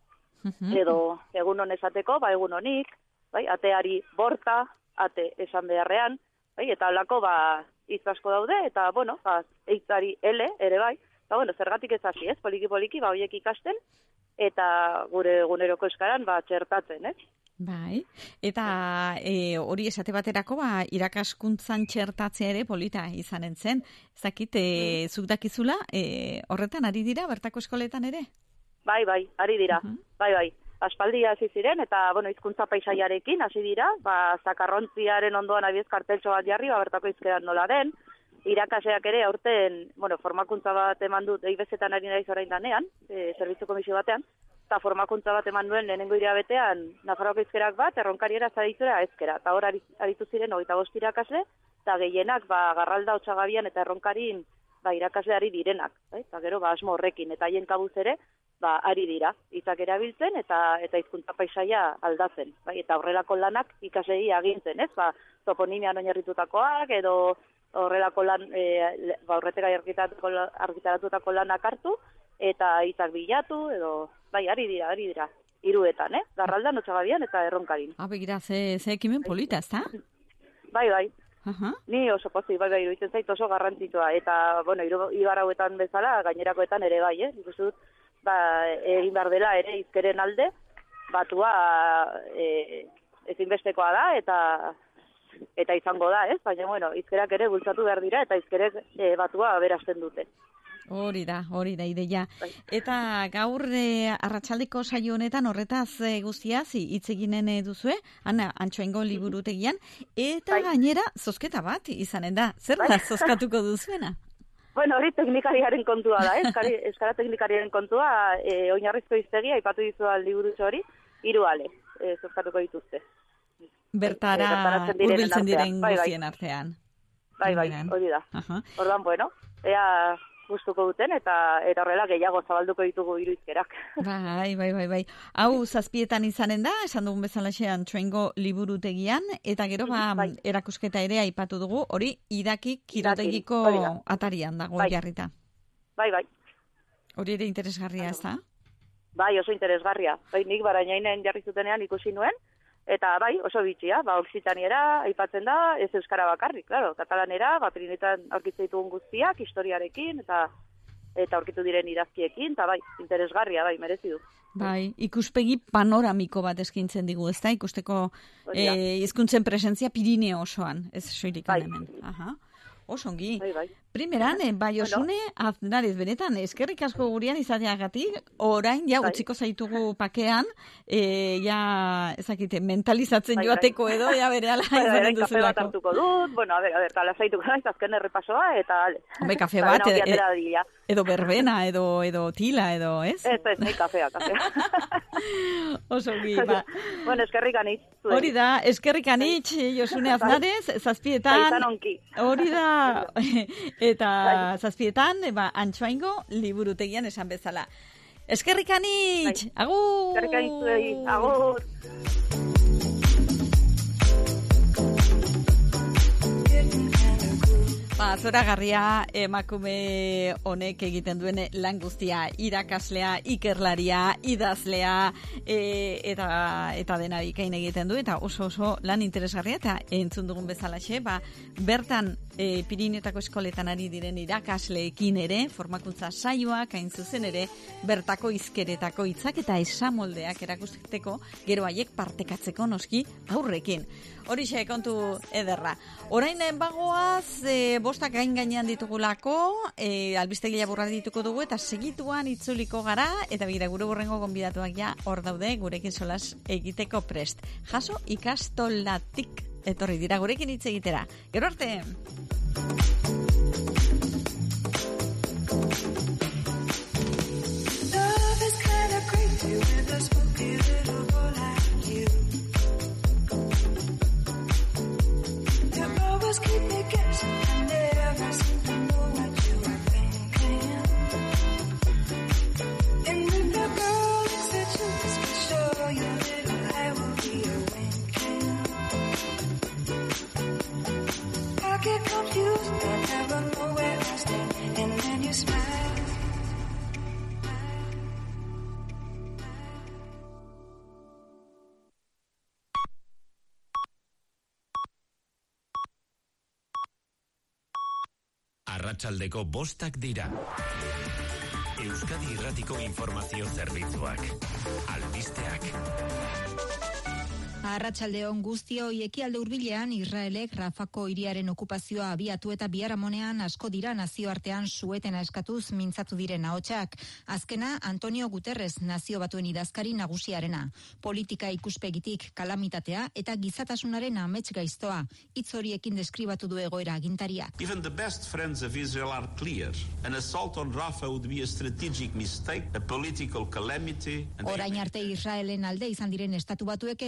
Edo egun hon esateko, ba egun honik, bai, ateari borta, ate esan beharrean, bai, eta halako ba hitz asko daude eta bueno, ba hitzari ele ere bai. Ba bueno, zergatik ez hasi, ez? Poliki poliki ba hoiek ikasten eta gure eguneroko euskaran ba txertatzen, ez? Bai. Eta e, hori esate baterako ba irakaskuntzan txertatzea ere polita izanen zen. Ezakit, e, mm. zuk dakizula, e, horretan ari dira bertako eskoletan ere? Bai, bai, ari dira, uh-huh. bai, bai. Aspaldi hasi ziren, eta, bueno, hizkuntza paisaiarekin hasi dira, ba, zakarrontziaren ondoan abiez karteltxo bat jarri, ba, bertako hizkeran nola den, irakaseak ere aurten, bueno, formakuntza bat eman dut, eibezetan ari naiz orain danean, e, zerbitzu komisio batean, eta formakuntza bat eman duen lehenengo irabetean, Nafarroako hizkerak bat, erronkariera zaraitzera ezkera, eta hor aritu ziren hogeita bost irakasle, eta gehienak, ba, Garralda, Otsagabian eta Erronkarin ba, irakasle ari direnak, bai? Eta gero, ba, asmo horrekin, eta haien kabuz ere, ba, ari dira, hitzak erabiltzen, eta eta hizkuntza paisaia aldatzen, bai? Eta horrelako lanak ikaslei agintzen, ez? Ba, toponimian oinarritutakoak, edo horrelako lan, e, ba, horretega argitaratutako lanak hartu, eta hitzak bilatu, edo, bai, ari dira, ari dira, hiruetan, eh? Garraldan, Otsagabian eta Erronkarin. Ah, begira, ze, ze ekimen polita, ezta? Bai, bai. Uh-huh. Ni oso pozik, bai, bai, iruditzen zait oso garrantzitsua, eta, bueno, ibar hauetan bezala, gainerakoetan ere bai, eh? Ikusten dut, ba, egin behar dela ere hizkeren alde, batua e, ezinbestekoa da, eta eta izango da, ez? Baina, bueno, hizkerak ere bultzatu behar dira, eta hizkerek e, batua aberasten dute. Hori da, hori da ideia. Bai. Eta gaur e, arratsaldeko saio honetan horretaz e, guztiaz hitz eginen duzue, Ana, Antsoaingo liburutegian, eta bai. Gainera zozketa bat izanen da. Zer da bai. Zozkatuko duzuena? Bueno, hori teknikariaren kontua da, eh? Eskari, eskara teknikariaren kontua, e, oinarrizko hiztegia, aipatu dizua liburutxo hori, hiru ale, e, zozkatuko dituzte. Bertara e, hurbiltzen diren guztien artean. Bai, bai, hori da. Uh-huh. Orduan, bueno, ea gustuko duten, eta eta horrela gehiago zabalduko ditugu hiru hizkerak. Bai, bai, bai, bai. Hau zazpietan izanen da, esan dugun bezalaxe Antsoaingo liburutegian, eta gero ba, bai. Erakusketa ere aipatu dugu, hori idaki kirotegiko atarian dago bai. Jarrita. Bai, bai. Hori ere interesgarria, ez da? Bai, oso interesgarria. Bai, nik Barainainen jarri zutenean ikusi nuen, eta bai, oso bitxia, ba, oksitaniera aipatzen da, ez euskara bakarrik, claro, katalanera, ba, Pirinetan aurkitzen ditugun guztiak, historiarekin, eta eta aurkitu diren idazkiekin, eta bai, interesgarria, bai, merezi du. Bai, ikuspegi panoramiko bat eskintzen digu, ez da, ikusteko eh, hizkuntzen presentzia Pirineo osoan, ez soilik bai. Hemen. Aha. Osongi. Bai, bai. Primeran, eh, bai osune, bueno. Aznarez, benetan, eskerrik asko gurean izateagatik, orain, ja, bai. Utziko zaitugu pakean, eh, ja, ezakite, mentalizatzen bai, joateko edo, ja, bere ala bai, izanen duzulako. Kafe bat hartuko dut, bueno, a ber, a ber, tala zaituko naiz, azken errepasoa, eta, ale. Home, kafe bat, edo, edo, edo berbena, edo, edo tila, edo, ez? Ez, ez, nahi kafea, kafea. Osongi, ba. Bueno, eskerrik anitz. Hori da, eskerrik anitz, Josune Aznarez, zazpietan. Hori da, eta zazpietan, ba, Antsoaingo liburutegian esan bezala. Eskerrik anitz, agur! Eskerrik anitz, agur! Ba, zoragarria emakume honek egiten duen lan guztia, irakaslea, ikerlaria, idazlea, e, eta eta dena bikain egiten du, eta oso oso lan interesgarria, eta entzun dugun bezalaxe, ba, bertan e, Pirinetako eskoletan ari diren irakasleekin ere, formakuntza saioak, hain zuzen ere, bertako hizkeretako hitzak eta esamoldeak erakusteko, gero haiek partekatzeko noski aurrekin. Horixe kontu ederra. Orain bagoaz, e, bostak gain gainean ditugulako, e, albistegi laburra dituko dugu, eta segituan itzuliko gara, eta begira gure burrengo gonbidatuak ja hor daude, gurekin solas egiteko prest. Jaso ikastolatik etorri dira gurekin hitz egitera. Gero arte! Love is kind of crazy with a spooky little boy like you. Always keep me guessing, I never seem to know what you were thinking. And when the girl looks at you, it's for sure your little eye will be a winking. I get confused, I never know where I stand, and then you smile. Arratsaldeko bostak dira. Euskadi Irratiko informazio zerbitzuak. Albisteak. Arratsaldeon guztioi, ekialde hurbilean Israelek Rafako hiriaren okupazioa abiatu eta biharamonean asko dira nazioartean suetena eskatuz mintzatu diren ahotsak. Azkena Antonio Guterres nazio batuen idazkari nagusiarena. Politika ikuspegitik kalamitatea eta gizatasunaren amets gaiztoa. Hitz horiekin deskribatu du egoera agintaria. Even the best friends of Israel are clear. An assault on Rafah would be a strategic mistake, a political calamity. Orain arte Israelen alde izan diren estatu batuek ere Rafah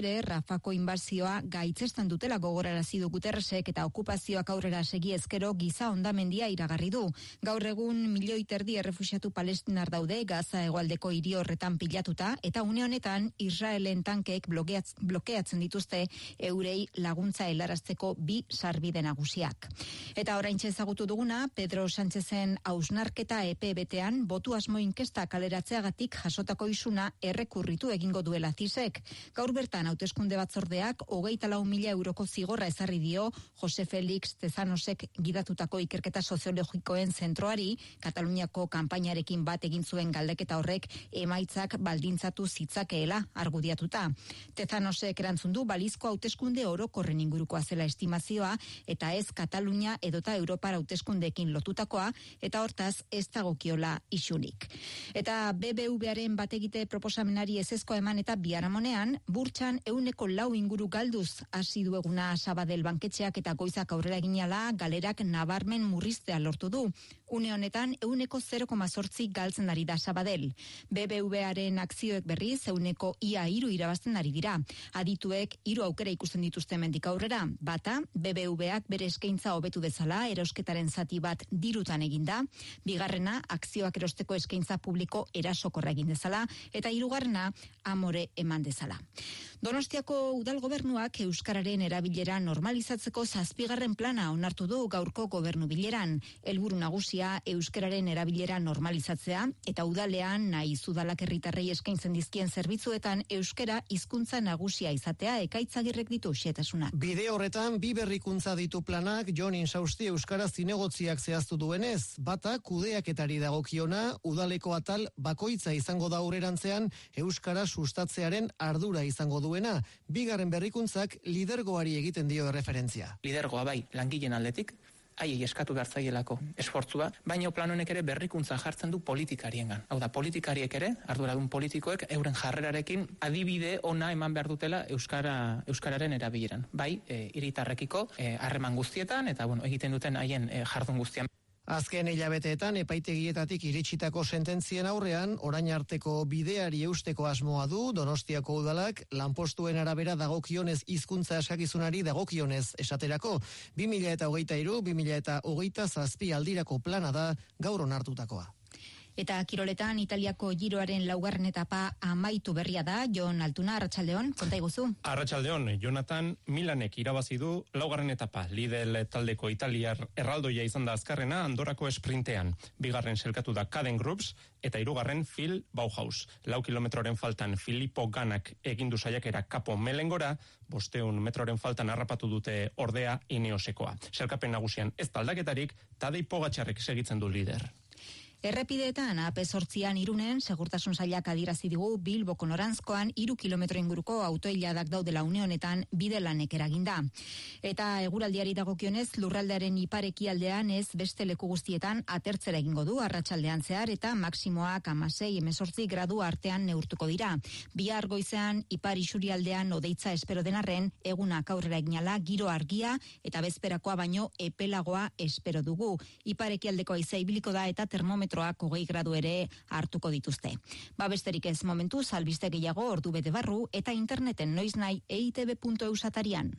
Rafako inbazioa gaitzestan dutela gogorarazi du Guterresek eta okupazioak aurrera segi ezkero giza hondamendia iragarri du. Gaur egun milioi terdi errefuxiatu palestinar daude Gaza hegoaldeko hiri horretan pilatuta eta une honetan Israelen tankeek blokeatz, blokeatzen dituzte eurei laguntza helarazteko bi sarbide nagusiak. Eta oraintxe ezagutu duguna, Pedro Sánchezen hausnarketa epe betean botu asmo inkesta kaleratzeagatik jasotako isuna errekurritu egingo duela zisek. Gaur bertan hauteskunde batzordeak hogeita lau mila euroko zigorra ezarri dio Jose Felix Tezanosek gidatutako ikerketa soziologikoen zentroari, Kataluniako kanpainarekin bat egin zuen galdeketa horrek emaitzak baldintzatu zitzakeela argudiatuta. Tezanosek erantzun du balizko hauteskunde orokorren ingurukoa zela estimazioa eta ez Katalunia edota Europar hauteskundeekin lotutakoa eta hortaz ez dagokiola isunik. Eta B B Varen bategite proposamenari ezezkoa eman eta biharamonean burtsan ehuneko lau inguru galduz hasi du eguna Sabadell banketxeak eta goizak aurrera eginala galerak nabarmen murriztea lortu du. Une honetan ehuneko zero koma zortzi galtzen ari da Sabadell. B B Varen akzioek berriz ehuneko ia hiru irabazten ari dira. Adituek hiru aukera ikusten dituzte hemendik aurrera. Bata, B B Vak bere eskaintza hobetu dezala, erosketaren zati bat dirutan eginda. Bigarrena, akzioak erosteko eskaintza publiko erasokorra egin dezala. Eta hirugarrena, amore eman dezala. Donostiako udal gobernuak euskararen erabilera normalizatzeko zazpigarren plana onartu du gaurko gobernu bileran. Helburu nagusia euskararen erabilera normalizatzea eta udalean nahiz udalak herritarrei eskaintzen dizkien zerbitzuetan euskara hizkuntza nagusia izatea ekaitzagirrek ditu xetasuna. Bide horretan bi berrikuntza ditu planak Jon Insausti euskara zinegotziak zehaztu duenez, bata kudeaketari dagokiona udaleko atal bakoitza izango da aurrerantzean euskara sustatzearen ardura izango duena, bigarren berrikuntzak lidergoari egiten dio erreferentzia. Lidergoa bai, langileen aldetik, haiei eskatu behar zaielako esfortzua, baina plan honek ere berrikuntza jartzen du politikariengan. Hau da, politikariek ere, arduradun politikoek, euren jarrerarekin adibide ona eman behar dutela euskara, euskararen erabileran. Bai, hiritarrekiko e, harreman guztietan, eta bueno, egiten duten haien e, jardun guztian. Azken hilabeteetan epaitegietatik iritsitako sententzien aurrean, orain arteko bideari eusteko asmoa du Donostiako udalak lanpostuen arabera dagokionez hizkuntza eskakizunari dagokionez esaterako. bi mila hogeita hiru bi mila hogeita zazpi aldirako plana da gaur onartutakoa. Eta kiroletan Italiako giroaren laugarren etapa amaitu berria da. Jon Altuna, arratsaldeon, konta iguzu. Arratsaldeon, Jonathan Milanek irabazi du laugarren etapa. Lidl taldeko italiar erraldoia izan da azkarrena Andorrako esprintean. Bigarren selkatu da Caden Groups eta hirugarren Phil Bauhaus. Lau kilometroren faltan Filippo Ganak egindu saiakera Kapo Melengora, bosteun metroren faltan harrapatu dute ordea Ineosekoa. Selkapen nagusian ez taldaketarik, Tadej Pogačarrek segitzen du lider. Errepideetan A P zortzian Irunen segurtasun sailak adierazi digu Bilboko noranzkoan hiru kilometro inguruko autoiladak daudela une honetan bide lanek eraginda. Eta eguraldiari dagokionez lurraldearen iparekialdean ez beste leku guztietan atertzera egingo du arratsaldean zehar eta maksimoak hamasei hemezortzi gradu artean neurtuko dira. Bihar goizean ipar isurialdean odeitza espero denarren egunak aurrera eginala giro argia eta bezperakoa baino epelagoa espero dugu. Iparekialdeko haizea ibiliko da eta termometro hogei gradu ere hartuko dituzte. Ba besterik ez momentuz, albiste gehiago ordu bete barru eta interneten noiz nahi e i te be puntu e u atarian.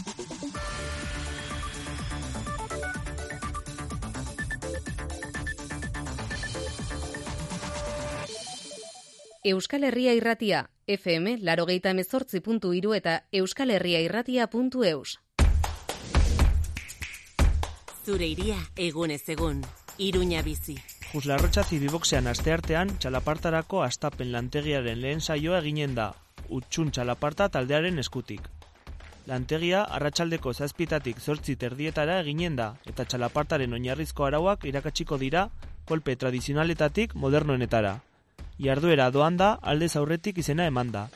Euskal Herria Irratia, F M laurogeita hemezortzi puntu hiru eta euskalherriairratia puntu e u. Zure iria egunez egun, Iruña bizi. Juslarrotxa zibiboxean asteartean txalapartarako astapen lantegiaren lehen saioa eginen da, utxun txalaparta taldearen eskutik. Lantegia arratsaldeko zazpitatik zortzi terdietara eginen da, eta txalapartaren oinarrizko arauak irakatsiko dira kolpe tradizionaletatik modernoenetara. Jarduera doan da aldez aurretik izena eman da.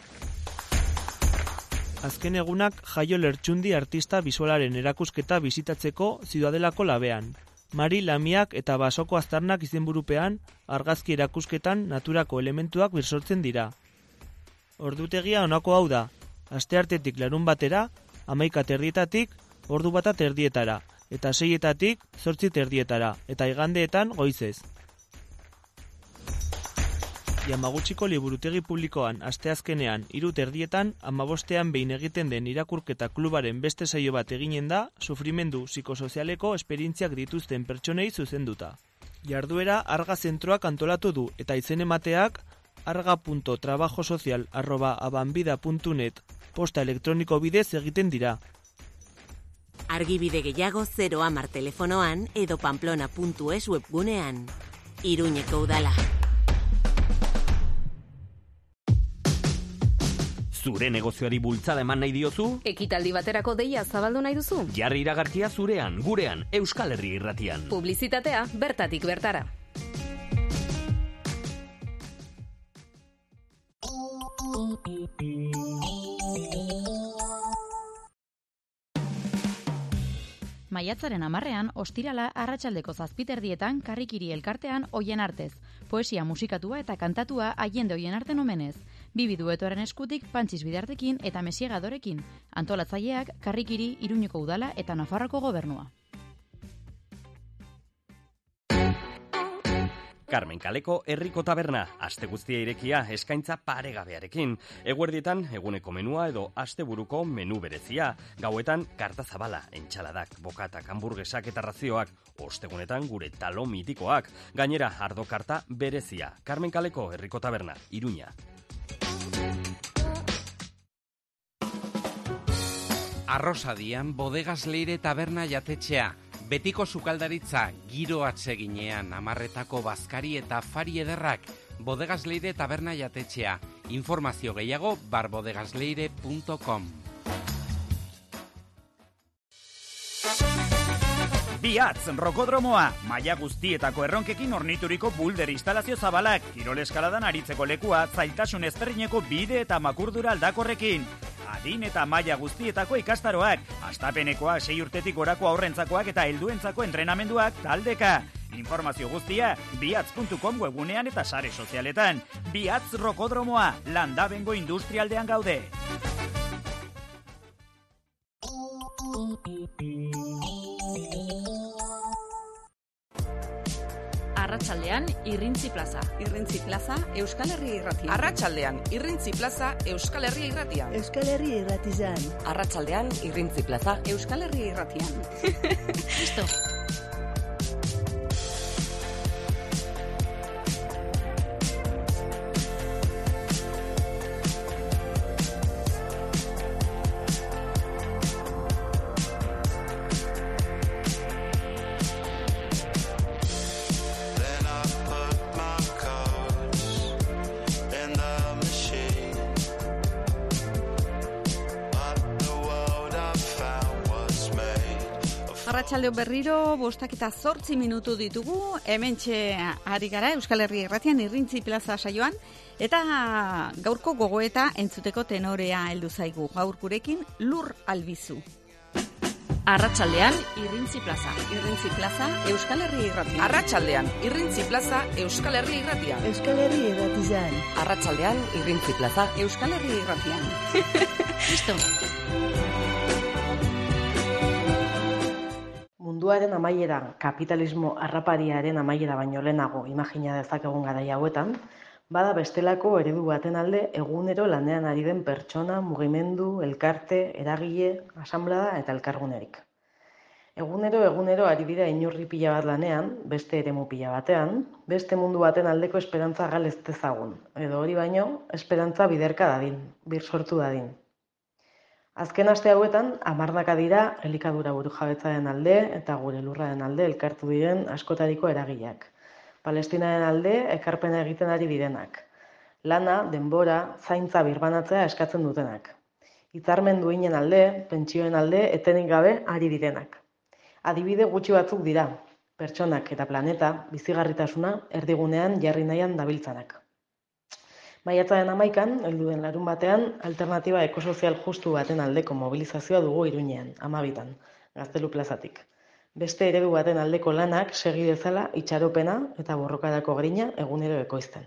Azken egunak Jaio Lertxundi artista bisualaren erakusketa bisitatzeko Ziudadelako labean. Mari Lamiak eta Basoko aztarnak izenburupean argazki erakusketan naturako elementuak birsortzen dira. Ordutegia honako hau da, asteartetik larun batera, hamaika terdietatik ordu bata terdietara, eta seietatik zortzi terdietara, eta igandeetan goizez. Yamaguchiko liburutegi publikoan asteazkenean hiru terdietan hamabostean behin egiten den irakurketa klubaren beste saio bat eginen da sufrimendu psikosozialeko esperientziak dituzten pertsonei zuzenduta. Jarduera Arga zentroak antolatu du eta izen emateak arga punto trabajosocial arroba abanbida puntu net posta elektroniko bidez egiten dira. Argibide gehiago zero hamar telefonoan edo pamplona puntu es webgunean. Iruñeko udala. Zure negozioari bultzada eman nahi diozu? Ekitaldi baterako deia zabaldu nahi duzu? Jarri iragarkia zurean, gurean, Euskal Herri Irratian. Publizitatea bertatik bertara. Maiatzaren hamarrean, ostirala arratsaldeko zazpiterdietan karrikiri elkartean Oien Artez. Poesia musikatua eta kantatua Aiende Oien Arten omenez. Bibi duetoaren eskutik Pantxis Bidartekin eta Mesiegadorekin. Antolatzaileak karrikiri Iruñeko udala eta Nafarroko gobernua. Carmen Kaleko herriko taberna, aste guztia irekia eskaintza paregabearekin. Eguerdietan eguneko menua edo asteburuko menu berezia. Gauetan karta zabala, entxaladak, bokatak, hamburgesak eta razioak. Ostegunetan gure talo mitikoak. Gainera ardo karta berezia. Carmen Kaleko herriko taberna, Iruña. Arrosadian Bodegas Leire taberna jatetxea. Betiko sukaldaritza, giro atseginean, amarretako bazkari eta fari ederrak, Bodegas Leire taberna jatetxea. Informazio gehiago barbodegasleire punto com. Biatz, rokodromoa, maila guztietako erronkekin ornituriko bulder instalazio zabalak, kirol eskaladan aritzeko lekua, zailtasun ezberdineko bide eta makurdura aldakorrekin. Adin eta maila guztietako ikastaroak, astapenekoa sei urtetik gorako aurrentzakoak eta helduentzako entrenamenduak taldeka. Informazio guztia biatz puntu com webunean eta sare sozialetan. Biatz rokodromoa, Landabengo industrialdean gaude. Arratsaldean Irrintzi Plaza. Irrintzi Plaza Euskal Herri Irratian. Arratsaldean Irrintzi Plaza Euskal Herri Irratian. Euskal Herri Irratizan. Arratsaldean Irrintzi Plaza Euskal Herri Irratian. Listo. Arratsalde berriro, bostak eta zortzi minutu ditugu, hementxe ari gara Euskal Herri Irratian Irrintzi Plaza saioan, eta gaurko gogoeta entzuteko tenorea heldu zaigu. Gaur gurekin Lur Albizu. Arratsaldean Irrintzi Plaza. Irrintzi Plaza Euskal Herri Irratian. Arratsaldean Irrintzi Plaza Euskal Herri Irratian. Euskal Herri Irratizan. Arratsaldean Irrintzi Plaza Euskal Herri Irratian. Listo. Munduaren amaiera, kapitalismo harrapariaren amaiera baino lehenago imagina dezakegun garai hauetan, bada bestelako eredu baten alde egunero lanean ari den pertsona, mugimendu, elkarte, eragile, asanblada eta elkargunerik. Egunero egunero ari dira inurri pila bat lanean, beste eremu pila batean, beste mundu baten aldeko esperantza gal ez dezagun, edo hori baino, esperantza biderka dadin, bir sortu dadin. Azken aste hauetan, hamarnaka dira elikadura burujabetzaren alde eta gure lurraren alde elkartu diren askotariko eragileak. Palestinaren alde ekarpena egiten ari direnak. Lana, denbora, zaintza birbanatzea eskatzen dutenak. Hitzarmen duinen alde, pentsioen alde, etenik gabe ari direnak. Adibide gutxi batzuk dira, pertsonak eta planeta bizigarritasuna erdigunean jarri nahian dabiltzanak. Maiatzaren hamaikan, heldu den larun batean, alternatiba ekosozial justu baten aldeko mobilizazioa dugu Iruñean, hamabitan, Gaztelu plazatik. Beste eredu baten aldeko lanak segi dezala itxaropena eta borrokarako grina egunero ekoizten.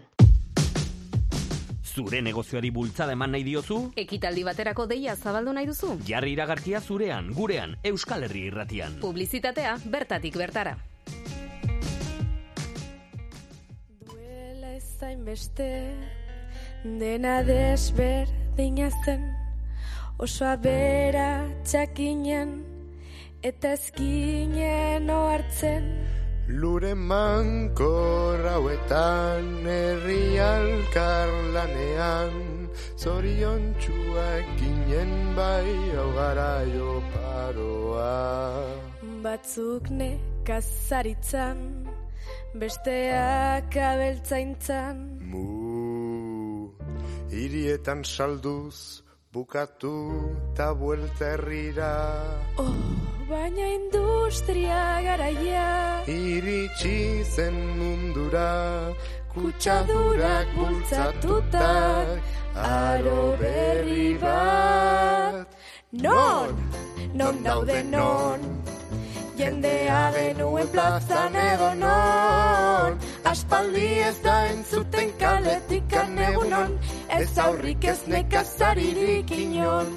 Zure negozioari bultzada eman nahi diozu? Ekitaldi baterako deia zabaldu nahi duzu? Jarri iragarkia zurean, gurean, Euskal Herri Irratian. Publizitatea bertatik bertara. Duele bezain beste, dena desberdina zen, oso abera txakinen, eta ezkinen ohartzen. Lure mankor hauetan, herri alkarlanean, zorion txuak ginen bai, hau garaio paroa. Batzuk nekazaritzan, besteak abeltzaintzan. Mu, hirietan salduz, bukatu ta buelta herrira. Oh, baina industria garaia. Iritsi zen mundura, kutsadurak bultzatutak, aro berri bat. Non, non daude non, jendea genuen plazan edo non, aspaldi ez da entzuten kaletikan egunon, ez aurrik ez nekazaririk inon.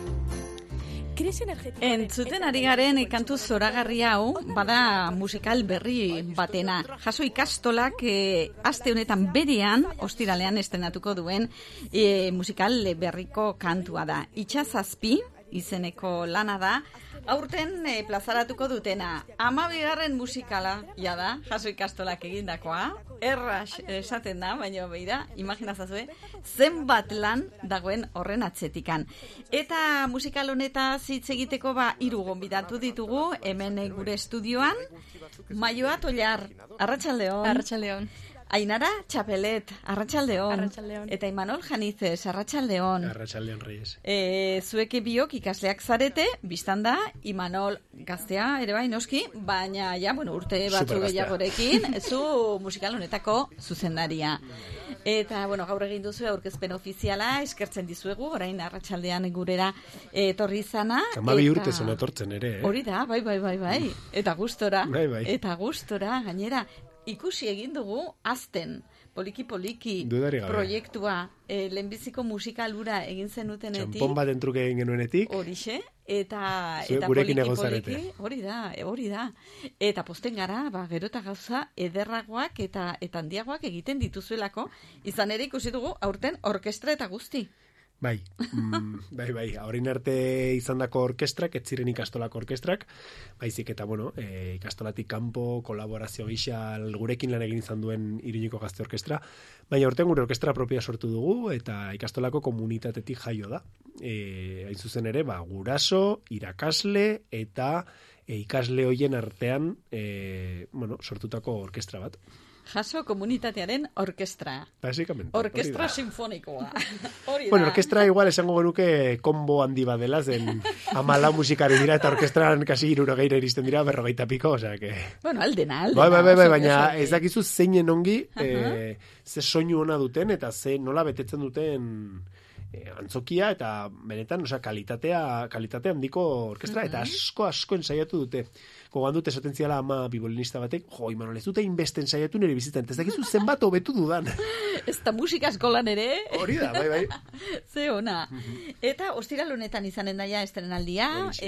Entzuten ari garen kantu zoragarri hau, bada musikal berri batena. Jaso ikastolak e, aste honetan berean, ostiralean estrenatuko duen e, musikal berriko kantua da. Itxazazpi izeneko lana da, aurten e, plazaratuko dutena. Hamabigarren musikala, ja da, jaso ikastolak egindakoa. Erras esaten da, baina beira, imaginazazue, zenbat lan dagoen horren atzetikan. Eta musikal honetaz hitz egiteko ba hiru gonbidatu ditugu hemen gure estudioan. Maioa Tollar, arratsaldeon. Arratsaldeon. Ainara Txapelet, arratsaldeon. Arratsaldeon. Eta Imanol Janizez, arratsaldeon. Arratsaldeon, Reyes. E, zuek biok ikasleak zarete, biztan da, Imanol gaztea ere bai noski, baina ja, bueno, urte batzu gehiagorekin, zu musikal honetako zuzendaria. Eta, bueno, gaur egin duzu aurkezpen ofiziala, eskertzen dizuegu, orain arratsaldean gurera etorri izana. Hamabi urte zona etortzen ere, eh? Hori da, bai, bai, bai, bai. Eta gustora. Bai, bai. Eta gustora, gainera, ikusi egin dugu azten, poliki-poliki proiektua, e, lehenbiziko musikalura egin zenutenetik. Txampon bat entruke egin genuenetik. Horixe, eta, Zue, eta poliki-poliki, hori da, hori da. Eta posten gara, ba, gero eta gauza ederragoak eta, eta handiagoak egiten dituzuelako, izan ere ikusi dugu aurten orkestra eta guzti. Bai, mm, bai, bai, horrein arte izandako orkestrak, ez ziren ikastolako orkestrak, baizik eta, bueno, e, ikastolatik kanpo, kolaborazio gisa gurekin lan egin izan duen Iruñeko Gazte Orkestra, baina aurten gure orkestra propia sortu dugu, eta ikastolako komunitatetik jaio da. E, hain zuzen ere, ba, guraso, irakasle, eta e, ikasle hoien artean, e, bueno, sortutako orkestra bat. Jaso komunitatearen orkestra. Básicamente. Orkestra sinfonikoa. Hori da. Bueno, orkestra igual esango genuke kombo handi bat dela, zen amala musikari dira, eta orkestran kasi irurogeira iristen dira, berrogeita piko, osea que... Bueno, aldena, aldena. Bai, bai, bai, bai, baina ez dakizu zeinen ongi, eh, ze soinu ona duten, eta ze nola betetzen duten eh, antzokia, eta benetan, osea, kalitatea, kalitatea handiko orkestra, eta asko, asko ensaiatu dute. Kogan dut esaten ziala ama bibolinista batek, jo, Imanol, ez dute inbesten saiatu nire bizitan, ez dakizu zenbat hobetu dudan. Ez da musika eskolan ere. Hori da, bai, bai. Ze ona. Eta ostiral honetan izanen daia estrenaldia,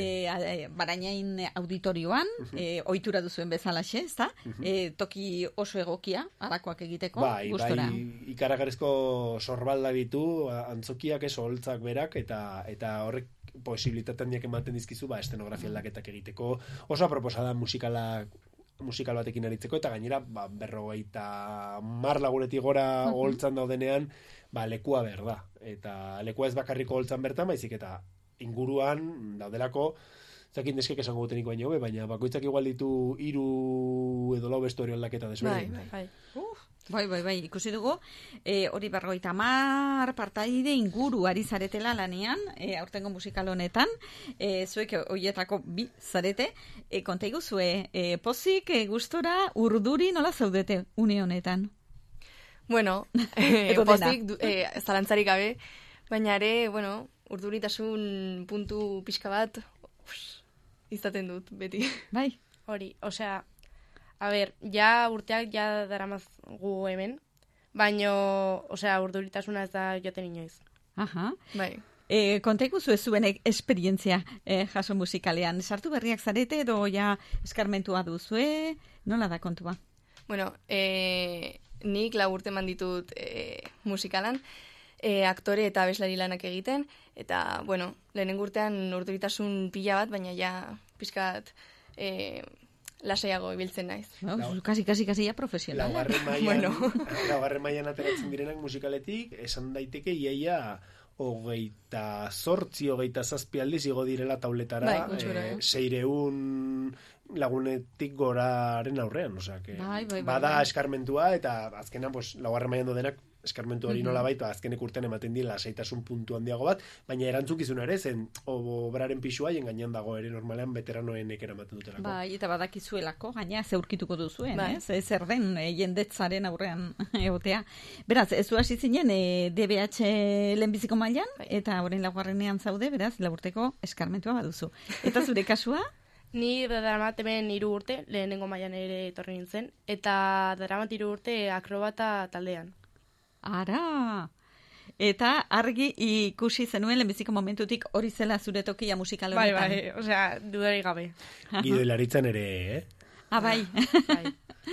e, Barainain auditorioan, e, ohitura duzuen bezalaxe, ez da? E, toki oso egokia, halakoak egiteko, bai, gustora. Bai, ikaragarrizko sorbalda ditu, antzokiak ez holtzak berak, eta, eta horrek posibilitatean diak ematen dizkizu, ba, estenografia aldaketak egiteko, oso aproposada musikala, musikal batekin aritzeko, eta gainera, ba, berrogeita mar lagunetik gora uh-huh. holtzan daudenean, ba, lekua berda. Eta lekua ez bakarriko holtzan bertan, baizik eta inguruan daudelako, zakin deskek esango guteniko baino, baina bakoitzak igual ditu hiru edo lau vestuario aldaketa desberdin. Bai, bai, bai. Uf. Bai, bai, bai, ikusi dugu, e, hori berrogeita hamar partaide inguru ari zaretela lanean, e, aurtengo musikal honetan, e, zuek horietako bi zarete, e, konta iguzue, e, pozik, e, gustora, urduri nola zaudete une honetan? Bueno, e, pozik, du, e, zalantzarik gabe, baina ere, bueno, urduritasun puntu pixka bat, uf, izaten dut, beti. Bai. Hori, osea, a ber, ja urteak ja daramaz gu hemen, baino, osea, urduritasuna ez da joten inoiz. Aha. Bai. E, konta ikuzu ez zuen esperientzia e, jaso musikalean. Sartu berriak zarete edo ja eskarmentua duzue? Nola da kontua? Bueno, e, nik lau urte eman ditut e, musikalan, e, aktore eta abeslari lanak egiten, eta, bueno, lehenengo urtean urduritasun pila bat, baina ja pizkat e, lasaiago ibiltzen naiz. No, kasi, kasi, kasi ya profesional. Laugarren mailan, bueno. laugarren mailan ateratzen direnak musikaletik, esan daiteke iaia hogeita zortzi, hogeita zazpi aldiz igo direla tauletara, bai, e, seireun lagunetik goraren aurrean, osea, que bai, bai, bai, bada bai. eskarmentua, eta azkenan, pues, laugarren mailan dodenak, eskarmentu hori nola baita, azkenek urtean ematen dira lasaitasun puntu handiago bat, baina erantzukizuna ere, zen obraren pisua jen gainean dago ere normalean veteranoenek eramaten dutelako. Bai, eta badakizuelako, gaina zeurkituko duzuen, bai. ez? Zer den e, jendetzaren aurrean egotea. Beraz, ez du hasi zinen e, D B H lehenbiziko mailan, bai. Eta orain laugarrenean zaude, beraz, laburteko eskarmentua baduzu. Eta zure kasua? Ni daramat hemen hiru urte, lehenengo mailan ere etorri nintzen, eta daramat hiru urte akrobata taldean. Ara! Eta argi ikusi zenuen lehenbiziko momentutik hori zela zure tokia musikal honetan. Bai, bai, osea, dudarik gabe. Gidoilaritzan ere, eh? Ah, bai. bai.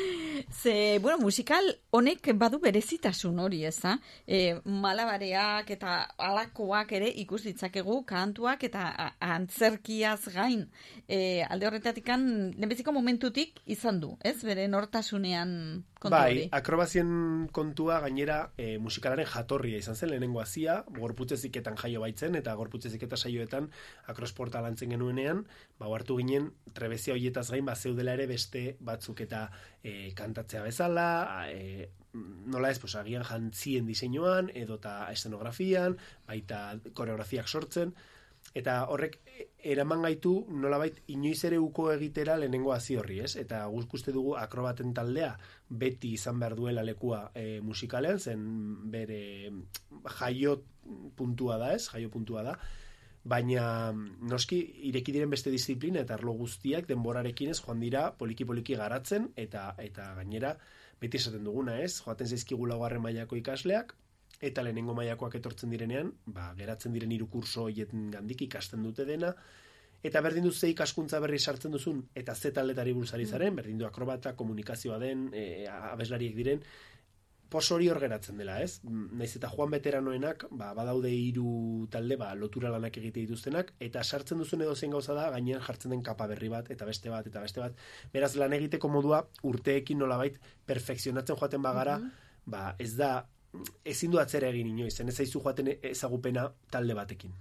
Ze, bueno, musikal honek badu berezitasun hori, ez da? E, malabareak eta alakoak ere ikus ditzakegu, kantuak eta antzerkiaz gain. E, alde horretatikan, lehenbiziko momentutik izan du, ez? Bere nortasunean kontu bai, hori. Bai, akrobazien kontua gainera e, musikalaren jatorria izan zen, lehenengo hazia, gorputzeziketan jaio baitzen, eta gorputzeziketa saioetan akrosporta lantzen genuenean, ba, hartu ginen, trebezia horietaz gain, ba, zeudela ere beste batzuk eta e, kantatzea bezala, e, nola ez, pues, agian jantzien diseinuan, edota escenografian, baita koreografiak sortzen, eta horrek eraman gaitu nolabait inoiz ere uko egitera lehenengo hazi horri, ez? Eta guzk uste dugu akrobaten taldea beti izan behar duela lekua e, musikalean, zen bere jaio puntua da, ez? Jaio puntua da. Baina noski ireki diren beste disiplina eta arlo guztiak denborarekin ez joan dira poliki-poliki garatzen eta eta gainera beti esaten duguna, ez? Joaten zaizkigu laugarren mailako ikasleak eta lehenengo mailakoak etortzen direnean, ba, geratzen diren hiru kurso hoietan gandik ikasten dute dena, eta berdin du ze ikaskuntza berri sartzen duzun, eta ze taldetari buruz ari zaren, berdin du akrobata, komunikazioa den, e, abeslariek diren, pos hori hor geratzen dela, ez? Naiz eta Juan veteranoenak, ba, badaude hiru talde, ba, lotura lanak egite dituztenak, eta sartzen duzun edo zen gauza da, gainean jartzen den kapa berri bat, eta beste bat, eta beste bat. Beraz, lan egiteko modua urteekin nolabait perfekzionatzen joaten bagara, mm-hmm. ba, ez da, ezin du atzera egin inoiz, zen ez zaizu joaten ezagupena talde batekin.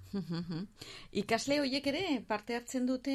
Ikasle horiek ere parte hartzen dute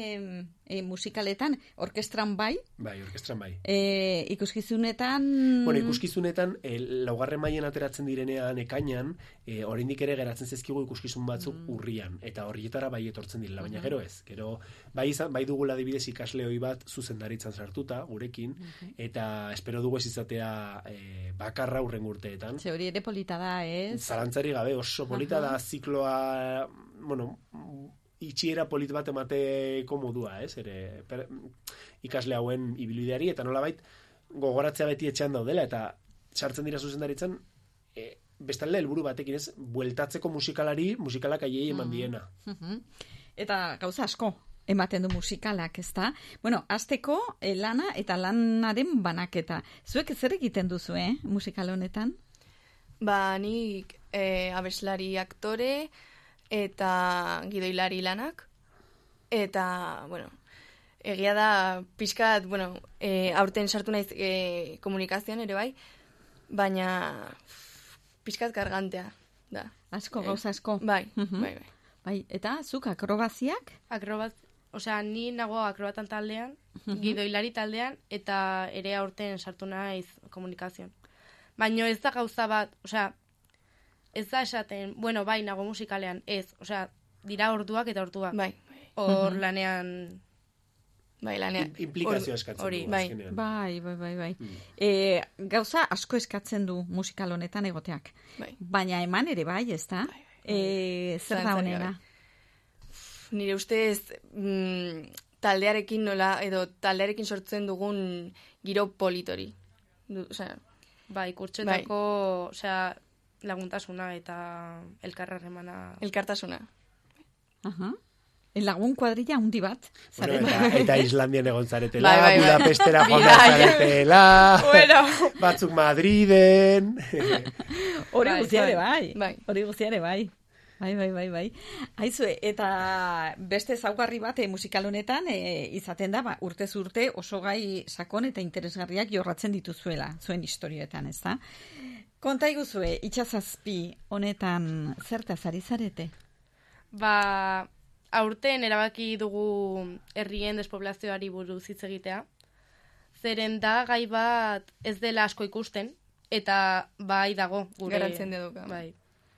e, musikaletan, orkestran bai? Bai, orkestran bai. E, ikuskizunetan... Bueno, ikuskizunetan, e, laugarren mailan ateratzen direnean ekainan, e, oraindik ere geratzen zezkigu ikuskizun batzuk mm. urrian, eta horrietara bai etortzen direla, baina gero ez. Gero, bai, izan, bai dugula adibidez ikasle hoi bat zuzendaritzan sartuta, gurekin, mm-hmm. eta espero dugu ez izatea e, bakarra urren urteetan. Ze hori ere polita da, ez? Zalantzari gabe, oso polita Aha. da zikloa, bueno, itxiera polit bat emateko modua, ez? Ere, per, ikasle hauen ibilbideari, eta nolabait gogoratzea beti etxean daudela, eta sartzen dira zuzendaritzan, e, bestalde helburu batekin, ez? Bueltatzeko musikalari, musikalak aiei eman diena. Uh-huh. Eta gauza asko ematen du musikalak, ezta? Bueno, hasteko e, lana eta lanaren banaketa. Zuek zer egiten duzu, eh, musikal honetan? Ba, nik e, abeslari aktore eta gidoilari lanak. Eta, bueno, egia da pixkat, bueno, e, aurten sartu naiz e, komunikazioan ere bai, baina pixkat kargantea da. Asko, e, gauza asko. Bai, uh-huh. bai, bai. Bai, eta zuk akrobaziak? Akrobat, osea, ni nago akrobatan taldean, uh-huh. gidoilari taldean, eta ere aurten sartu naiz komunikazioan. Baina ez da gauza bat, osea, ez da esaten, bueno, bai, nago musikalean, ez, osea, dira orduak eta orduak. Bai. Hor lanean... Bai, lanean. Implikazio eskatzen du, bai. Bai, bai, bai, bai. Mm. E, gauza asko eskatzen du musikal honetan egoteak. Bai. Baina eman ere bai, ez da? Bai, bai, bai. E, zer da honena? Nire ustez, mm, taldearekin nola, edo taldearekin sortzen dugun giro politori. Du, osea, bai, kurtsetako, bai. Osea, laguntasuna eta elkarrarremana. Elkartasuna. Aha. lagun kuadrilla hundi bat. Bueno, eta, eta Islandian egon zaretela, bai, bai, bai. Budapestera joan zaretela, bueno. Batzuk Madriden. Hori guztiare bai, hori guztiare bai. Bai, bai, bai, bai. Aizu, eta beste zaugarri bat e, musikal honetan e, izaten da, ba, urtez urte oso gai sakon eta interesgarriak jorratzen dituzuela, zuen historioetan, ez da? Konta iguzue, itxasazpi honetan zertaz ari zarete? Ba, aurten erabaki dugu herrien despoblazioari buruz hitz egitea. Zeren da gai bat ez dela asko ikusten, eta bai dago gure... Garatzen deduka. Bai.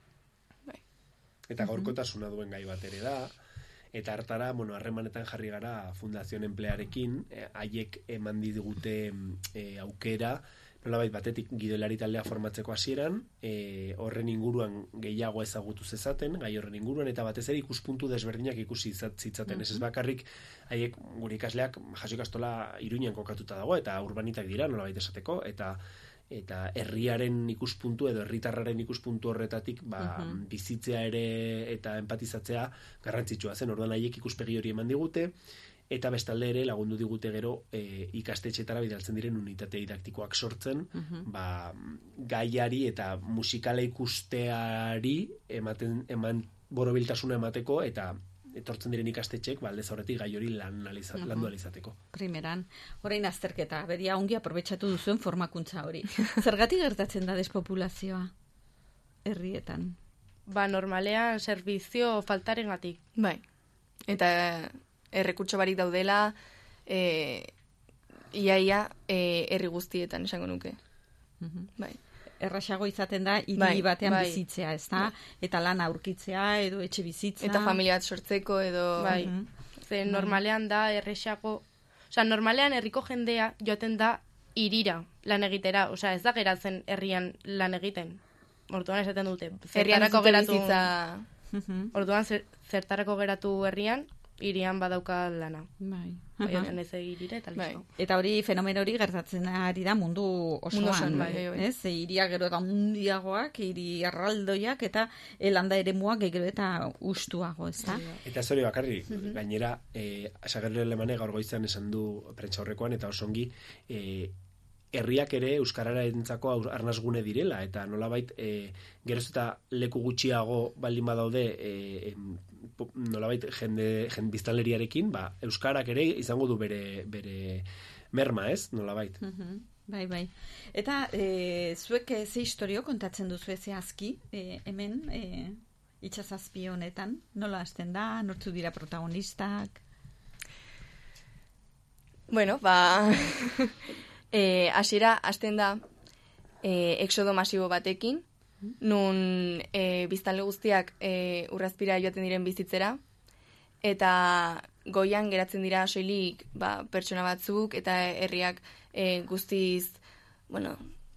Eta gaurkotasuna duen gai bat ere da, eta hartara, bueno, harremanetan jarri gara Fundazioen Emplearekin, haiek eh, eman digute eh, aukera, nolabait batetik gidoilari taldea formatzeko hasieran, eh, horren inguruan gehiago ezagutu zezaten, gai horren inguruan, eta batez ere ikuspuntu desberdinak ikusi zitzaten. Mm-hmm. Ez bakarrik, haiek gure ikasleak jaso ikastola Iruñan kokatuta dago, eta urbanitak dira, nolabait esateko, eta eta herriaren ikuspuntu edo herritarraren ikuspuntu horretatik ba, uh-huh. bizitzea ere eta empatizatzea garrantzitsua zen. Orduan haiek ikuspegi hori eman digute, eta bestalde ere lagundu digute gero e, ikastetxetara bidaltzen diren unitate didaktikoak sortzen, uh-huh. ba, gaiari eta musikala ikusteari ematen, eman borobiltasuna emateko, eta etortzen diren ikastetxek, ba, aldez horretik gai hori lan aliza, uh-huh. landu alizateko. Primeran, orain azterketa, beria ongi aprobetxatu duzuen formakuntza hori. Zergatik gertatzen da despopulazioa herrietan? Ba, normalean, servizio faltarengatik. Bai, eta errekurtso barik daudela, e, iaia e, herri guztietan esango nuke. Uh-huh. Bai. Erraxago izaten da hiri bai, batean bai. bizitzea, ezta? Bai. Eta lana aurkitzea edo etxe bizitza. Eta familia bat sortzeko edo... Bai, uh-huh. Ze normalean da erraxago... Osea, normalean herriko jendea joaten da hirira lan egitera. Osea, ez da geratzen herrian lan egiten. Orduan esaten dute. Zertarako geratu... Uh-huh. Orduan zertarako geratu herrian, hirian badauka lana. Bai. Bai, uh-huh. ez egirire eta bai. Eta hori fenomeno hori gertatzen ari da mundu osoan, bai, bai, bai. Ez? Hiria gero eta mundiagoak, hiri arraldoiak eta elanda eremuak gero eta ustuago, ez da? Eta ez hori bakarri, uh-huh. gainera, eh, Sagerle Alemane gaur goizean esan du prentsa horrekoan, eta osongi, eh, herriak ere euskarara entzako arnazgune direla, eta nolabait e, geroz eta leku gutxiago baldin badaude e, nolabait jende, jende biztanleriarekin, ba, euskarak ere izango du bere, bere merma, ez? Nolabait. Uh-huh. Bai, bai. Eta e, zuek ze historio kontatzen duzu ez azki, e, hemen e, itxasazpi honetan, nola hasten da, nortzu dira protagonistak? Bueno, ba... E, hasiera hasten da e, exodo masibo batekin, nun e, biztanle guztiak e, urrazpira joaten diren bizitzera, eta goian geratzen dira soilik ba, pertsona batzuk, eta herriak e, guztiz, bueno,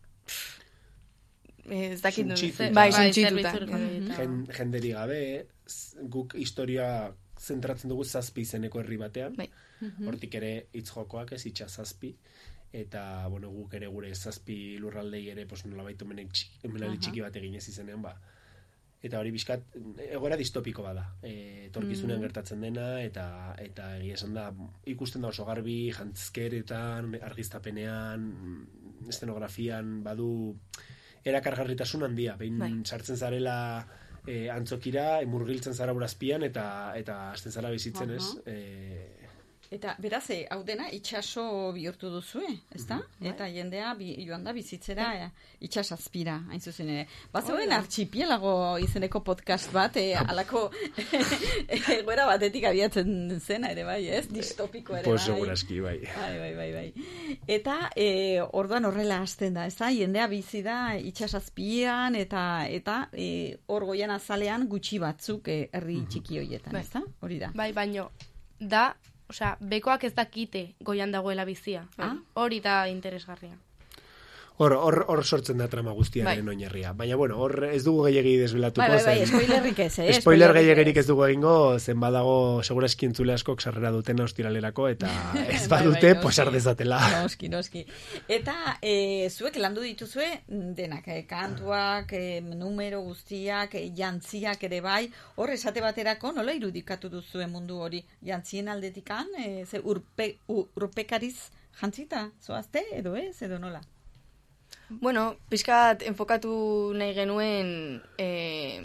ez dakit dut, bai, suntxituta. Jenderi gabe, guk historia zentratzen dugu zazpi izeneko herri batean, bai. Hortik ere hitz jokoak ez, itxa zazpi, eta bueno, guk ere gure zazpi lurraldei ere pues, nolabait omenaldi txiki bat eginez izenean, ba. Eta hori bizkat, egoera distopiko bada, e, torkizunean mm. gertatzen dena, eta eta egia esan da, ikusten da oso garbi, jantzkeretan, argiztapenean, eszenografian, badu erakargarritasun handia, behin bai. sartzen zarela e, antzokira, murgiltzen zara urazpian, eta eta hasten zara bizitzen, uh-huh. ez? E, Eta beraz, hau dena itxaso bihurtu duzue, ezta? Mm-hmm. Eta jendea bi, joan da bizitzera e, itxasazpira, hain zuzen ere. Bazegoen artxipielago izeneko podcast bat, e, alako egoera batetik abiatzen zena ere bai, ez? Distopiko ere bai. Pues seguraski, bai. Bai, bai, bai, bai. Eta e, orduan horrela hasten da, ezta? Jendea bizi da itxasazpian, eta eta e, hor goian azalean gutxi batzuk e, herri mm-hmm. txiki hoietan, bai. Ezta? Hori da. Bai, baino, da... Osea, bekoak ez dakite goian dagoela bizia. Ah? Hori da interesgarria. Hor, hor, hor sortzen da trama guztiaren bai. Oinarria. Baina, bueno, hor ez dugu gehiagi desbelatuko. Bai, bai, bai, spoilerrik ez, eh? Spoiler gehiagirik ez dugu egingo, zen badago segurazki entzule askok sarrera dutena ostiralerako, eta ez badute, bai, bai, posar dezatela. Noski, noski. Eta e, zuek landu dituzue denak, eh, kantuak, eh, numero guztiak, eh, jantziak ere bai, hor esate baterako nola irudikatu duzue mundu hori? Jantzien aldetikan, eh, ze urpe, urpekariz jantzita, zoazte, edo ez, edo nola? Bueno, pixkat enfokatu nahi genuen eh,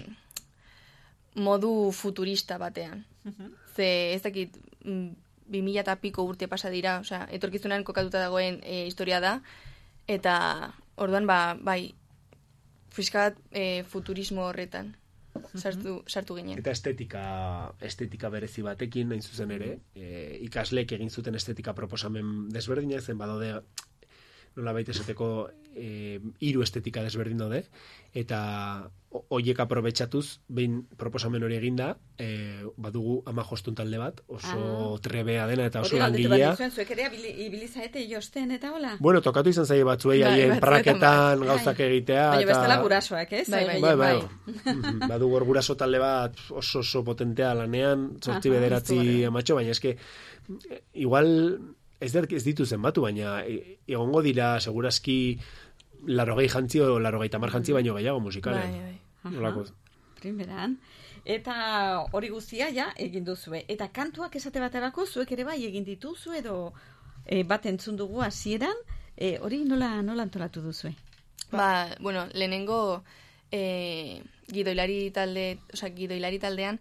modu futurista batean. Uh-huh. Ze ez dakit bi mila eta piko urte pasa dira, osea, etorkizunan kokatuta dagoen e, historia da, eta orduan ba, bai, pixkat e, futurismo horretan sartu, sartu ginen. Eta estetika, estetika berezi batekin, nahin zuzen ere, e, ikasleek egin zuten estetika proposamen desberdinak, zen badaude nola baita esateko e, hiru estetika desberdin daude, eta hoiek aprobetxatuz, behin proposamen hori eginda, e, badugu ama jostun talde bat, oso ah. trebea dena eta oso langilea. Hori zuek ere ibilizaete josten eta hola? Bueno, tokatu izan zaie batzuei haien praketan gauzak egitea. Baina bestela gurasoak, ez? Bai, bai, bai. bai. Badugu hor guraso talde bat oso oso potentea lanean, zortzi bederatzi amatxo, baina eske, igual... Ez, ez ditu zenbatu, baina egongo dira segurazki larrogei jantzi o larrogei tamar jantzi baino gehiago musikalen. Bai, bai. Primeran. Eta hori guztia ja egin duzue. Eta kantuak esate baterako zuek ere bai egin dituzu edo e, bat entzun dugu hasieran, e, hori nola, nola antolatu duzue? Ba, bueno, lehenengo e, gidoilari talde, oza, gidoilari taldean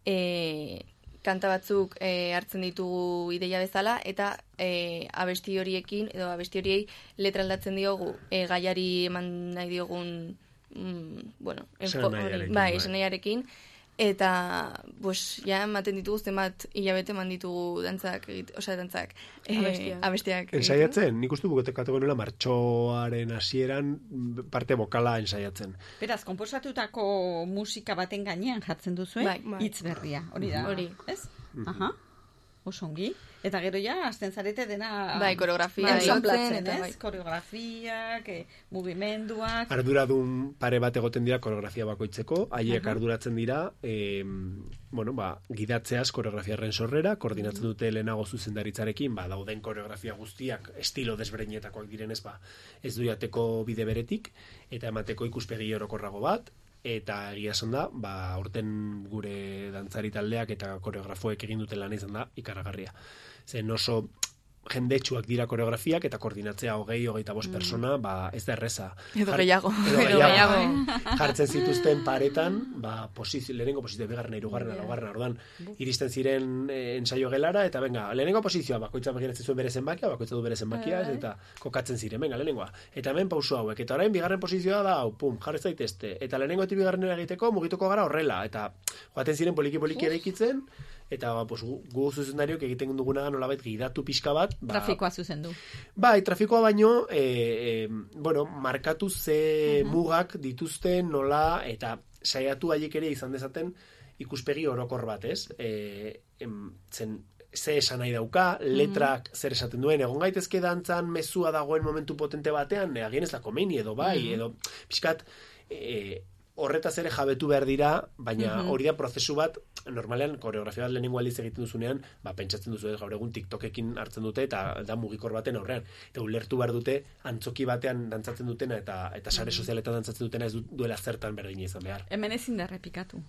e, kanta batzuk e, hartzen ditugu ideia bezala, eta e, abesti horiekin, edo abesti horiei letra aldatzen diogu, e, gaiari eman nahi diogun, mm, bueno, bai, esanaiarekin, eta, pues, ja, ematen ditugu zenbat hilabete eman ditugu dantzak, osea, dantzak, e, abestiak. abestiak ensaiatzen, nik uste buketeko nuela martxoaren hasieran parte bokala ensaiatzen. Beraz, konposatutako musika baten gainean jartzen duzu, eh? Bai, hitz berria, hori da, hori, ez? Aha, osongi. Eta gero ja, azten zarete dena... Bai, koreografia. Ensamblatzen, ez? Bai. Koreografiak, eh, mugimenduak... Arduradun pare bat egoten dira koreografia bakoitzeko, haiek uh-huh. arduratzen dira, eh, bueno, ba, gidatzeaz koreografiaren sorrera, koordinatzen dute lehenago zuzendaritzarekin, ba, dauden koreografia guztiak, estilo desberdinetakoak direnez, ba, ez du jateko bide beretik, eta emateko ikuspegi orokorrago bat, eta egia esan da, ba, aurten gure dantzari taldeak eta koreografoek egin duten lan izan da, ikaragarria. Zen oso jendetsuak dira koreografiak eta koordinatzea hogei, hogeita bost persona, ba, ez da erreza. Edo gehiago. Edo gehiago. Jartzen zituzten paretan, ba, posizio, lehenengo posizio, begarren, irugarren, laugarren, orduan, iristen ziren eh, ensaio gelara, eta venga, lehenengo posizioa, bakoitza begiratzen zuen bere zenbakia, bakoitza du bere zenbakia, eta kokatzen ziren, venga, lehenengoa. Eta hemen pausu hauek, eta orain bigarren posizioa da, hau, pum, jarri zaitezte. Eta lehenengo eta bigarrenera egiteko mugituko gara horrela, eta joaten ziren poliki-poliki eraikitzen, eta pues, gu zuzendariok egiten duguna nolabait gidatu pixka bat. Ba, trafikoa zuzendu. Bai, trafikoa baino, e, e, bueno, markatu ze uh-huh. mugak dituzten nola, eta saiatu haiek ere izan dezaten ikuspegi orokor bat, ez? E, em, zen, ze esan nahi dauka, letrak uh-huh. zer esaten duen, egon gaitezke dantzan mezua dagoen momentu potente batean, e, agien ez da komeni edo bai, uh-huh. edo pixkat... E, horretaz ere jabetu behar dira, baina uh-huh. hori da prozesu bat, normalean koreografia bat lehenengo aldiz egiten duzunean, ba, pentsatzen duzu, gaur egun TikTokekin hartzen dute, eta da mugikor baten aurrean. Eta ulertu behar dute, antzoki batean dantzatzen dutena, eta eta sare sozialetan dantzatzen dutena ez du, duela zertan berdin izan behar. Hemen ezin da errepikatu,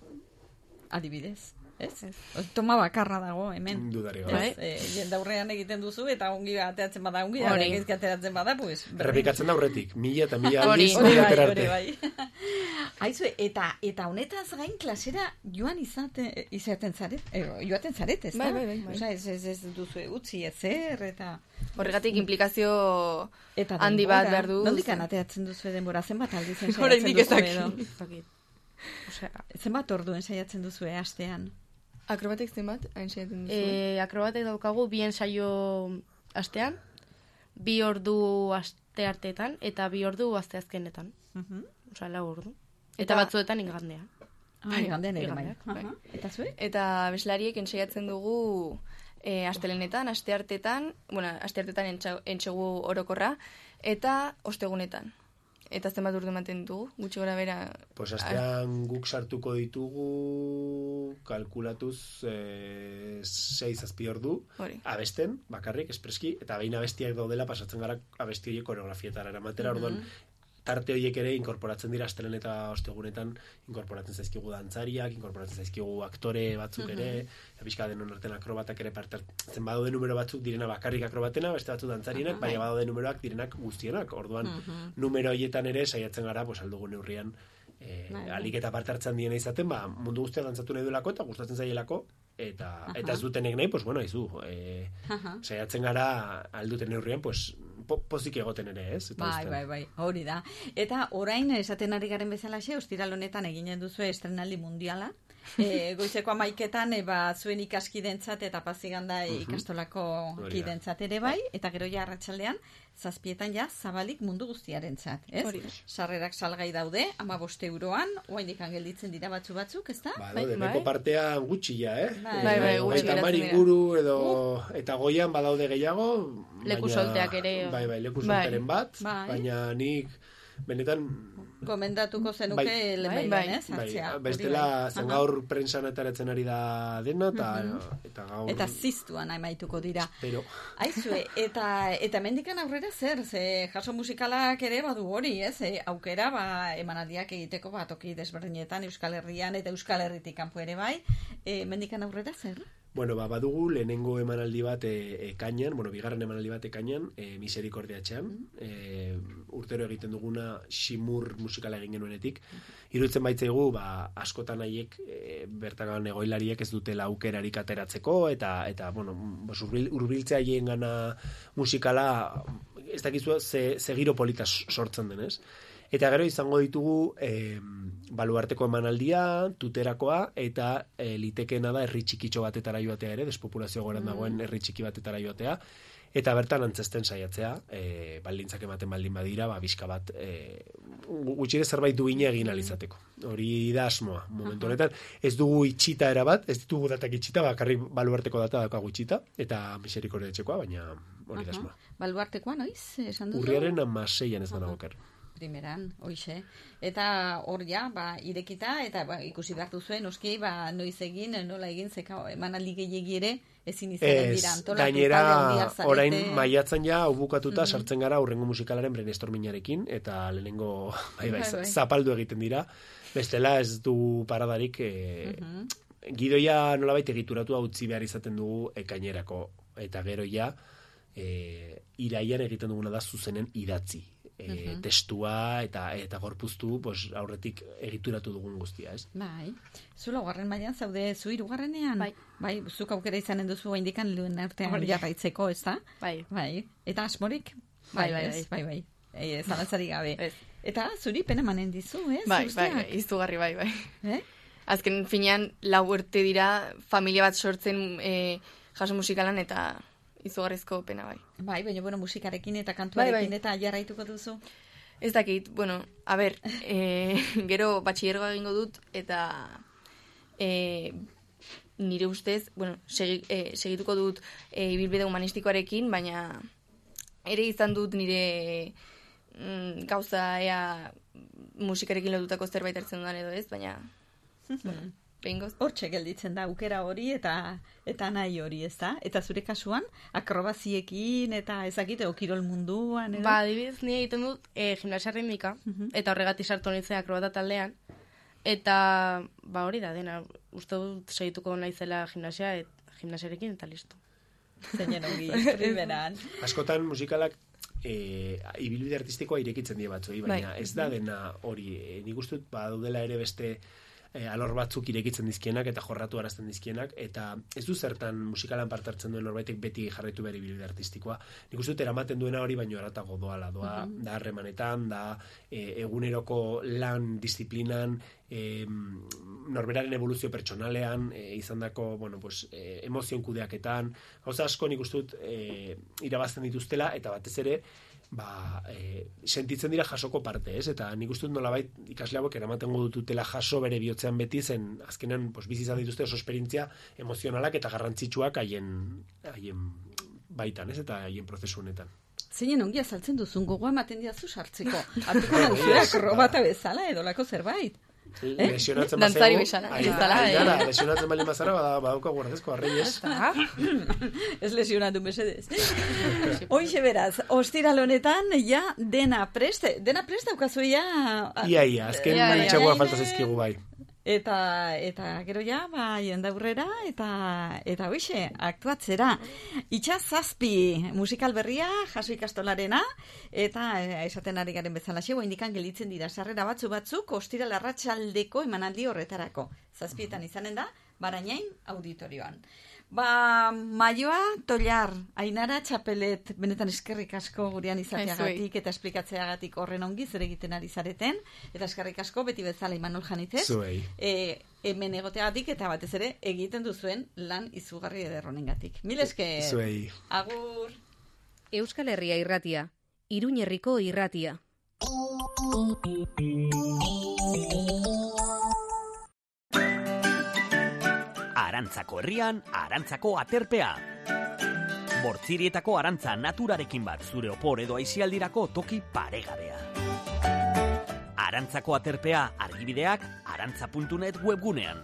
adibidez. Ez? Toma bakarra dago, hemen. Dudari gabe. E, jendaurrean egiten duzu, eta ongi ateratzen bada, ongi da, egizki ateratzen bada, pues... Errepikatzen da horretik, mila eta mila aldiz, hori aterarte. Hori bai, Aizu, eta, eta honetaz gain klasera joan izate, izaten zaret, e, joaten zaret, ez da? Bai, bai, bai. bai. Osa, ez, ez, ez duzu utzi ezer, eta... Horregatik implikazio eta handi bat behar du. Nondikan ateratzen duzu denbora, zenbat aldizen saiatzen duzu edo? Osea, zenbat ordu ensaiatzen duzu astean? Akrobatek zenbat ensaiatzen duzu? E, akrobatek daukagu bi ensaio astean, bi ordu aste arteetan, eta bi ordu aste azkenetan. Uh-huh. Osea, lau ordu. Eta, eta batzuetan igandean. Ah, igandean ere bai. Eta abeslariek ensaiatzen dugu e, astelenetan, asteartetan, bueno, asteartetan entxegu orokorra, eta ostegunetan. Eta zenbat urte ematen dugu, gutxi gora bera... Pues astean guk sartuko ditugu kalkulatuz e, sei zazpi ordu, abesten, bakarrik, espreski, eta behin abestiak daudela pasatzen gara abesti horiek koreografietara eramatera, mm-hmm. orduan tarte horiek ere inkorporatzen dira astelen eta ostegunetan, inkorporatzen zaizkigu dantzariak, inkorporatzen zaizkigu aktore batzuk ere, mm-hmm. pixka denon artean akrobatak ere parte hartzen badaude numero batzuk direna bakarrik akrobatena, beste batzuk dantzarienak, uh-huh. baina badaude numeroak direnak guztienak, orduan uh-huh. numero horietan ere saiatzen gara, pues, aldugu neurrian, eh, uh-huh. alik eta parte hartzen diena izaten, ba, mundu guztia dantzatu nahi duelako eta gustatzen zaielako, eta, uh-huh. eta ez dutenek nahi, pues, bueno, izu, eh, uh-huh. saiatzen gara alduten neurrian, pues, pozik egoten ere, ez? Eta bai, bai, bai, hori da. Eta orain, esaten ari garen bezalaxe, ostiral honetan eginen duzu estrenaldi mundiala. E, goizeko amaiketan, e, ba, zuen ikaskidentzat eta Paziganda uh-huh. ikastolako kidentzat ere bai, eta gero ja arratsaldean zazpietan ja zabalik mundu guztiarentzat, ez? Sarrerak salgai daude, hamabost euroan, oraindik gelditzen dira batzu batzuk, ezta? Ba, daude, bai, beko partean gutxi ja, eh? Bai, bai, bai, gutxi eta mari guru edo uh. eta goian badaude gehiago, leku solteak ere. Bai, bai, leku solteren bat, bai. Baina nik benetan gomendatuko zenuke bai, lehenbailen, ez? Bai, bestela zen gaur prensan ataratzen ari da dena, eta, uh-huh. eta gaur... Eta ziztuan amaituko dira. Pero... Aizue, eta, eta mendikan aurrera zer, ze jaso musikalak ere badu hori, ez? E, aukera, ba, emanaldiak egiteko, ba, toki desberdinetan, Euskal Herrian eta Euskal Herritik kanpo ere bai, e, mendikan aurrera zer? Bueno, ba, badugu lehenengo emanaldi bat ekainan, e, bueno, bigarren emanaldi bat ekainan, e, miserikordiatxean, mm-hmm. e, urtero egiten duguna Ximur musikala egin genuenetik. Iruditzen baitzaigu, ba, askotan haiek e, bertagan egoilariek ez dutela aukerarik ateratzeko, eta, eta bueno, urbil, urbiltzea haien gana musikala, ez dakizu, ze, ze giro polita sortzen denez. Eta gero izango ditugu e, baluarteko emanaldia, tuterakoa, eta e, litekeena da herri txikitxo batetara joatea ere, despopulazio goran dagoen herri txiki batetara joatea, eta bertan antzesten saiatzea, e, baldintzak ematen baldin badira, ba, bizka bat, e, gutxire zerbait duina egin alizateko. Hori da asmoa, momentu honetan. Ez dugu itxita erabat, ez ditugu datak itxita, bakarrik baluarteko data dakagu itxita, eta miserikordiatxekoa, baina hori da asmoa. Baluartekoa, noiz? Esan duzu? Urriaren amaseian ez banago ker. Primeran, hoize. Eta hor ja, ba, irekita, eta ba, ikusi behar duzuen, oski, ba, noiz egin, nola egin, zeka emanaldi gehiegi ere, ezin izaren dira antolatuta. Gainera, orain maiatzen ja, ubukatuta, mm-hmm. sartzen gara aurrengo musikalaren brainstormingarekin, eta lehenengo, bai, bai, bai, zapaldu egiten dira. Bestela ez du paradarik, e, mm-hmm. gidoia nolabait egituratua utzi behar izaten dugu ekainerako. Eta gero ja, e, iraian egiten duguna da zuzenen idatzi. E, uh-huh. testua eta eta gorpuztu pues, aurretik egituratu dugun guztia, ez? Bai. Zu laugarren mailan zaude, zu hirugarrenean? Bai. Bai, zuk aukera izanen duzu indikan lehen artean jarraitzeko, ez da? Bai. Bai. Eta asmorik? Bai, bai, bai. bai, bai. E, zalantzari gabe. Ez. Eta zuri pena manen dizu, ez? Bai, bai, bai, izugarri, bai, bai. Eh? Azken finean, lau urte dira, familia bat sortzen e, jaso musikalan eta... izugarrizko pena bai. Bai, baina bueno, musikarekin eta kantuarekin bai, bai. Eta jarraituko duzu? Ez dakit, bueno, a ber, e, gero batxillergoa egingo dut, eta e, nire ustez, bueno, segi, e, segituko dut e, ibilbide humanistikoarekin, baina ere izan dut nire mm, gauza ea musikarekin lotutako zerbait hartzen dudan edo ez, baina bueno, Bengoz. Hortxe gelditzen da aukera hori eta eta nahi hori, ez da? Eta zure kasuan, akrobaziekin eta ezakite okirol munduan, edo? Ba, adibidez, nire egiten dut e, gimnasia ritmika, uh-huh. eta horregatik sartu nintzen akrobata taldean, eta ba hori da, dena, uste dut segituko naizela gimnasia, et, gimnasiarekin eta listo. Zeinen ongi, primeran. Askotan musikalak e, ibilbide artistikoa irekitzen die batzoi, baina bai. Ez da dena hori, e, nik uste dut, ba, daudela ere beste... E, alor batzuk irekitzen dizkienak eta jorratu arazten dizkienak, eta ez du zertan musikalan parte hartzen duen norbaitek beti jarraitu behar ibilbide artistikoa. Nik uste dut eramaten duena hori baino eratago doala, doa, uh-huh. da harremanetan, da e, eguneroko lan disiplinan, e, norberaren evoluzio pertsonalean, e, izandako, bueno, pues, e, emozioen kudeaketan, gauza asko nik uste dut e, irabazten dituztela, eta batez ere, ba, e, sentitzen dira jasoko parte, ez? Eta nik uste dut nolabait ikasle hauek eramaten dutela jaso bere bihotzean beti, zen azkenean pues, bizi izan dituzte oso esperientzia emozionalak eta garrantzitsuak haien haien baitan, ez? Eta haien prozesu honetan. Zeinen ongi azaltzen duzun, gogoa ematen diazu sartzeko. Artuko naguzurak robata bezala edo lako zerbait. Eh? Lesionatzen bazego. Lesionatzen bali mazara, badauka guardezko arreiez. Ez lesionatu mesedez. Hoxe beraz, ostiral honetan, ja, dena preste. Dena preste daukazu ya... Ia, ia, azken manitxagoa falta zizkigu bai. Eta, eta gero ja, ba, jenda aurrera, eta, eta hoxe, aktuatzera. Itxaz zazpi musikal berria, jaso ikastolarena, eta esaten ari garen bezala xegoa indikan gelitzen dira sarrera batzu batzuk, ostiral arratsaldeko emanaldi horretarako. Zazpietan izanen da, Barainain auditorioan. Ba, maioa, Tollar, Ainara, Txapelet, benetan eskerrik asko gurean izateagatik eta esplikatzeagatik horren ongi zer egiten ari zareten, eta eskerrik asko beti bezala Imanol Janitzez, e, hemen egoteagatik eta batez ere egiten duzuen lan izugarri ederronengatik. Mil esker. Zuei. Agur. Euskal Herria irratia, Iruñerriko irratia. Arantzako herrian, Arantzako aterpea. Bortzirietako arantza naturarekin bat zure opor edo aisialdirako toki paregabea. Arantzako aterpea argibideak arantza puntu net webgunean.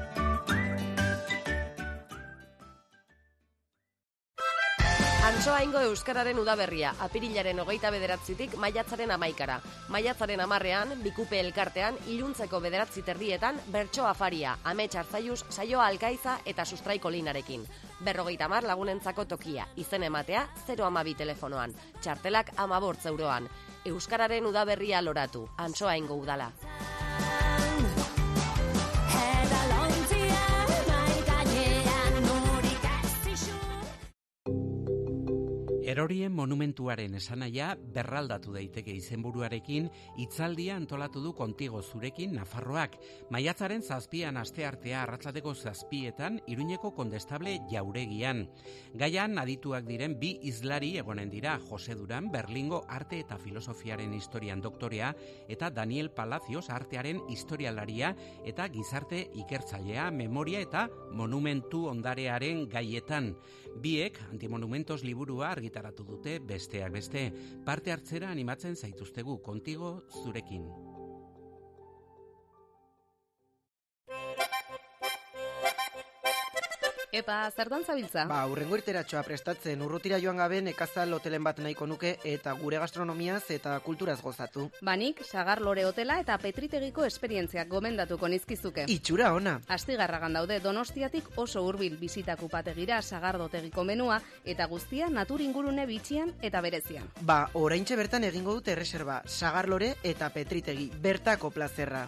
Antsoaingo Euskararen udaberria, apirilaren hogeita bederatzitik maiatzaren amaikara. Maiatzaren amarrean, Bikupe elkartean, iluntzeko bederatzi terdietan, bertso afaria, amets hartzaiuz, saioa alkaiza eta sustraiko linarekin. Berrogeita mar lagunentzako tokia, izen ematea, zero amabi telefonoan. Txartelak amabortz euroan. Euskararen udaberria loratu, Antsoaingo udala. Erorien monumentuaren esanaia berraldatu daiteke izenburuarekin hitzaldia antolatu du Kontigo zurekin Nafarroak. Maiatzaren zazpian asteartea arratsaldeko zazpietan Iruñeko Kondestable jauregian. Gaian adituak diren bi hizlari egonen dira Jose Duran Berlingo arte eta filosofiaren historian doktorea eta Daniel Palacios artearen historialaria eta gizarte ikertzailea memoria eta monumentu ondarearen gaietan. Biek antimonumentos liburua argitaratu dute besteak beste. Parte hartzera animatzen zaituztegu Kontigo zurekin. Eta zertan zabiltza? Ba, urrengo irteratxoa prestatzen urrutira joan gabe nekazal hotelen bat nahiko nuke eta gure gastronomiaz eta kulturaz gozatu. Banik, Sagar Lore Hotela eta Petritegiko esperientziak gomendatuko nizkizuke. Itxura ona! Astigarragan daude Donostiatik oso hurbil bisitako pategira Sagardotegiko menua eta guztia natur ingurune bitxian eta berezian. Ba, oraintxe bertan egingo dute erreserba Sagar Lore eta Petritegi, bertako plazerra.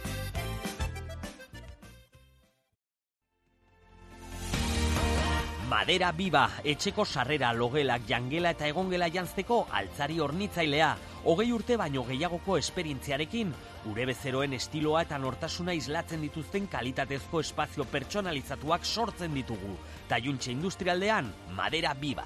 Madera Biba, etxeko sarrera, logelak, jangela eta egongela jantzteko altzari hornitzailea. Hogei urte baino gehiagoko esperientziarekin, gure bezeroen estiloa eta nortasuna islatzen dituzten kalitatezko espazio pertsonalizatuak sortzen ditugu. Taiuntxe industrialdean, Madera Biba.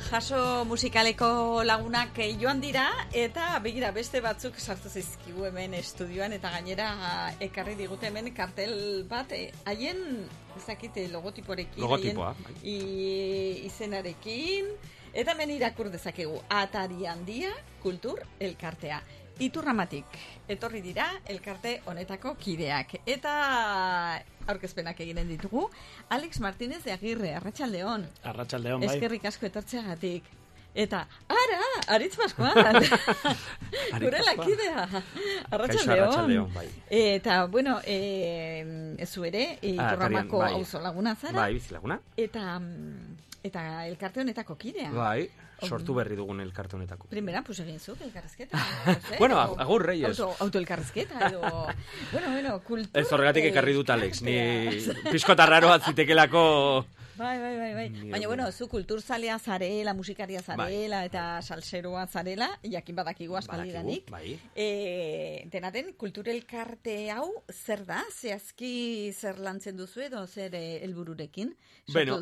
jaso musikaleko lagunak joan dira, eta begira beste batzuk sartu zizkigu hemen estudioan, eta gainera ekarri digute hemen kartel bat, haien, ezakite, logotiporekin, logotipoa, haien izenarekin, eta hemen irakur dezakegu, Atari Handia Kultur Elkartea. Iturramatik etorri dira elkarte honetako kideak. Eta aurkezpenak eginen ditugu. Alex Martínez de Agirre, arratsaldeon. Arratsaldeon, bai. Eskerrik asko etortzeagatik. Eta, ara, Aritz Pascual. Gure lakidea. Arratsaldeon. Bai. Eta, bueno, eh, ezu ere, Iturramako bai. auzo laguna zara. Bai, bizilaguna. Eta, eta elkarte honetako kidea. Bai. Sortu berri dugun elkarte honetako. Primera, pues egin zuk, elkarrezketa. Bueno, agur, Reyes. Auto, autoelkarrezketa, edo... bueno, bueno, kultur... Ez horregatik ekarri dut, Alex. Ni piskota raro atzitekelako... Bai, bai, bai, bai. Baina, bueno, zu kulturzalea zarela, musikaria zarela, bai. Eta salseroa zarela, jakin badakigu aspaldidanik. Bai. E, denaten, kulturelkarte hau, zer da? Zehazki zer lantzen duzu edo zer helbururekin? Bueno,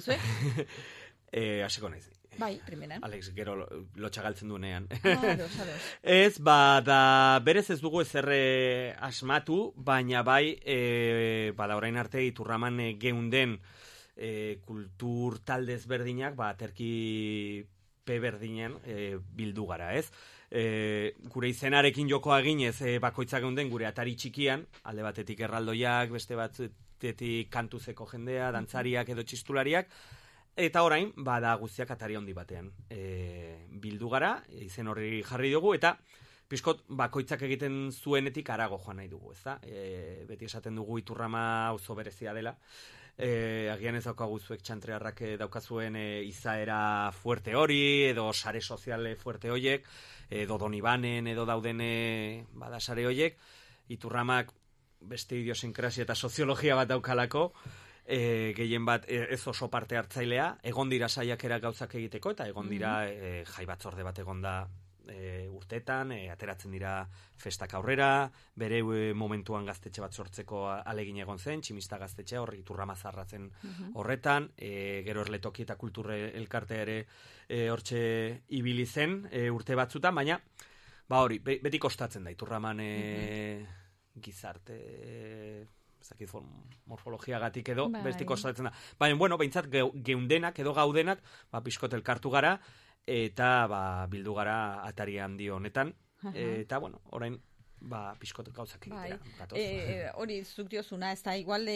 eh, hasiko naiz. Bai, primeran. Alex, gero lotxagaltzen duenean. Ados, ados. Ez, ba, da, berez ez dugu ezerre asmatu, baina bai, e, ba, da orain arte Iturraman e, geunden e, kultur talde ezberdinak, ba, terki pe berdinen e, bildu gara, ez? E, gure izenarekin jokoa ginez, e, bakoitzak geunden gure atari txikian, alde batetik erraldoiak, beste batetik kantuzeko jendea, dantzariak edo txistulariak, eta orain, bada guztiak atari handi batean. E, bildu gara, izen horri jarri dugu, eta pixkot bakoitzak egiten zuenetik arago joan nahi dugu, ezta? E, beti esaten dugu Iturrama auzo berezia dela. E, agian ez daukagu zuek txantrearrak daukazuen e, izaera fuerte hori, edo sare soziale fuerte hoiek, edo Donibanen, edo dauden e, bada sare hoiek. Iturramak beste idiosinkrasia eta soziologia bat daukalako, E, gehien bat ez oso parte hartzailea, egon dira saiakera gauzak egiteko, eta egon dira e, jai batzorde bat egon da e, urtetan, e, ateratzen dira festak aurrera, bere e, momentuan gaztetxe bat sortzeko alegin egon zen, tximista gaztetxe horri Iturrama zarratzen horretan, e, gero erletoki eta kulturre elkartea ere e, hortxe ibili zen e, urte batzutan, baina ba hori, be, beti kostatzen da Iturraman e, gizarte... E, zakit morfologiagatik edo, bai. Besti kostatzen da. Baina, bueno, behintzat geundenak edo gaudenak, ba, pixkot elkartu gara, eta ba, bildu gara atari handi honetan, eta, bueno, orain, ba, pixkot gauzak egitera. Bai. E, hori, zuk diozuna, ez da, igual,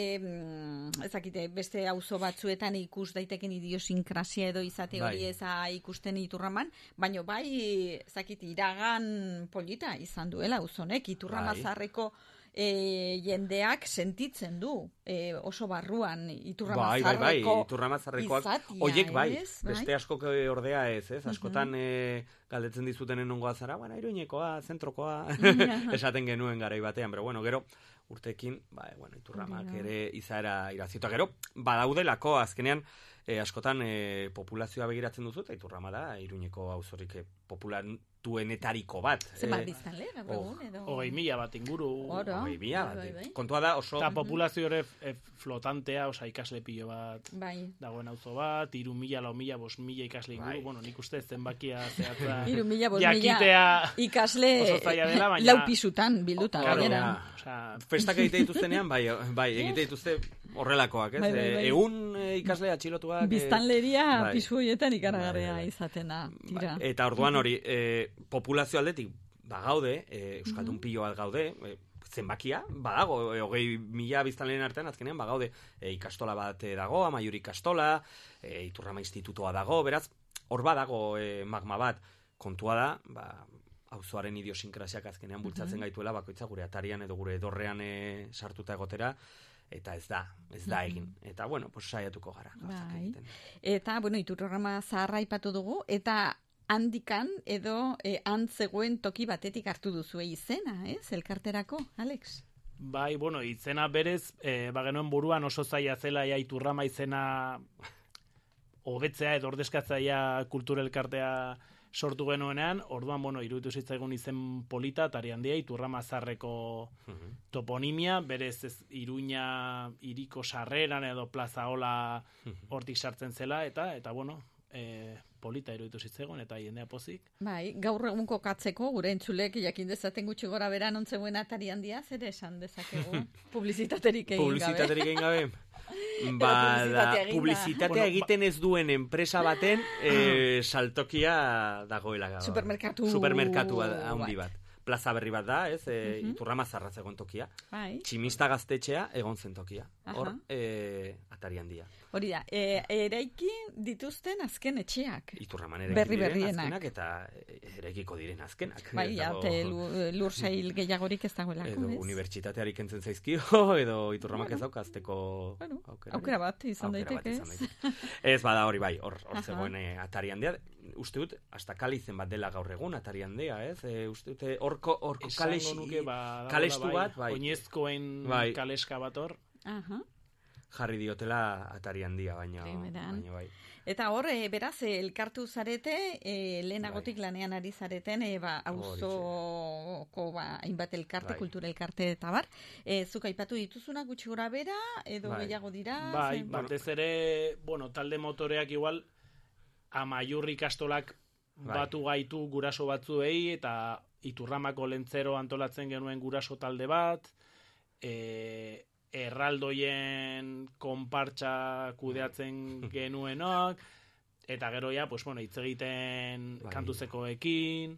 ezakite, beste auzo batzuetan ikus daiteken idiosinkrasia edo izate hori bai. Eza ikusten Iturraman, baina bai, ezakite, iragan polita izan duela auzonek, Iturrama bai. Zarreko E, jendeak sentitzen du e, oso barruan Iturramazarreko bai, bai, bai. Iturramazarrekoak oiek bai, ez, beste bai? Askok ordea ez, ez? Askotan uh-huh. e, galdetzen dizutenen nongoa zara, bueno, Iruñekoa, zentrokoa, esaten genuen garai batean, pero bueno, gero urtekin, ba, bueno, Iturramak ere izaera irazioa, gero badaudelako azkenean e, askotan e, populazioa begiratzen duzu, eta Iturrama da Iruñeko auzorik e, populatuenetariko bat. Zenbat biztanle, gaur egun, edo? Hogei mila bat inguru. Hogei mila bat. Kontua da oso... Eta populazio ere e, flotantea, oza, ikasle pilo bat, bai. Dagoen auzo bat, iru mila, lau mila, bos mila ikasle inguru, bai. Bueno, nik uste zenbakia zehatza... Iru mila, bos mila ikasle dela, baina... lau pisutan bilduta. Oh, gainera. Oza... Festak egite dituztenean, bai, bai, egite dituzte horrelakoak, ez? Bai, bai, bai. Egun e, ikasle atxilotuak... Biztanleria bai. Pisu horietan ikaragarria bai, bai. Izatena, tira. Bai. Eta orduan hori, e, populazio aldetik, ba gaude, e, Euskaldun mm-hmm. pilo bat gaude, e, zenbakia, badago, e, hogei mila biztanleen artean, azkenean, bagaude, e, ikastola bat dago, Amaiur ikastola, e, Iturrama institutoa dago, beraz, hor badago e, magma bat, kontua da, ba, auzoaren idiosinkrasiak azkenean bultzatzen mm-hmm. gaituela, bakoitza gure atarian edo gure dorrean e, sartuta egotera, eta ez da, ez da egin. Eta, bueno, pues saiatuko gara. Bai. Eta, bueno, Iturrama zaharra aipatu dugu, eta handikan edo e, antzegoen toki batetik hartu duzu izena, ez? Elkarterako, Alex? Bai, bueno, izena berez, e, bagenuen buruan oso zaila zela ja Iturrama izena hobetzea edo ordezkatzaia kulturelkartea sortu genuenean, orduan, bueno, iruditu zitzaigun izen polita, tari handia, Iturrama zarreko uh-huh. toponimia, berez ez Iruña iriko sarreran edo plaza hola hortik sartzen zela, eta, eta bueno, e, polita iruditu zitzegon, eta jendea pozik. Bai, gaur egun kokatzeko, gure entzulek jakin dezaten gutxi gora beran ontzegoen atari handia, zer esan dezakegu? Publizitaterik egin gabe. Publizitaterik egin gabe? Ba, da, publizitatea egiten ez duen enpresa baten e, saltokia dagoela. Supermerkatu. Supermerkatu handi bat. Plaza berri bat da, ez? E, uh-huh. Iturrama zarratz egon tokia. Bai. Tximista gaztetxea egon zen tokia. Hor, e, atari handia. Hori da, e, eraiki dituzten azken etxeak. Iturraman eraiki berri diren berrienak. azkenak eta eraikiko diren azkenak. Bai, ja, te lur sail gehiagorik ez dagoelako, edo, ez? Edo unibertsitateari kentzen zaizkio, edo Iturramak bueno. ez daukazteko bueno, aukera bat izan daiteke, ez? Ez bada hori bai, hor zegoen atari handia. Uste dut, hasta kalizen bat dela gaur egun atari handia, ez? E, uste dut, orko, orko kales, ba, kalestu bai, bat, bai. Oinezkoen bai. Kaleska bat hor. Aha. Jarri diotela atari handia, baina, baina bai. Eta hor, e, beraz, elkartu zarete, e, lehenagotik bai. lanean ari zareten, e, ba, auzoko, ba, hainbat elkarte, bai. kultura elkarte eta bar. E, zuk aipatu dituzuna gutxi gora bera, edo bai. gehiago dira? Bai, zen, batez ere, bueno, talde motoreak igual, Amaiur ikastolak bai. batu gaitu guraso batzuei, eta Iturramako lentzero antolatzen genuen guraso talde bat, e, erraldoien konpartsa kudeatzen genuenok, eta gero ja, pues, bueno, hitz egiten bai. kantuzekoekin,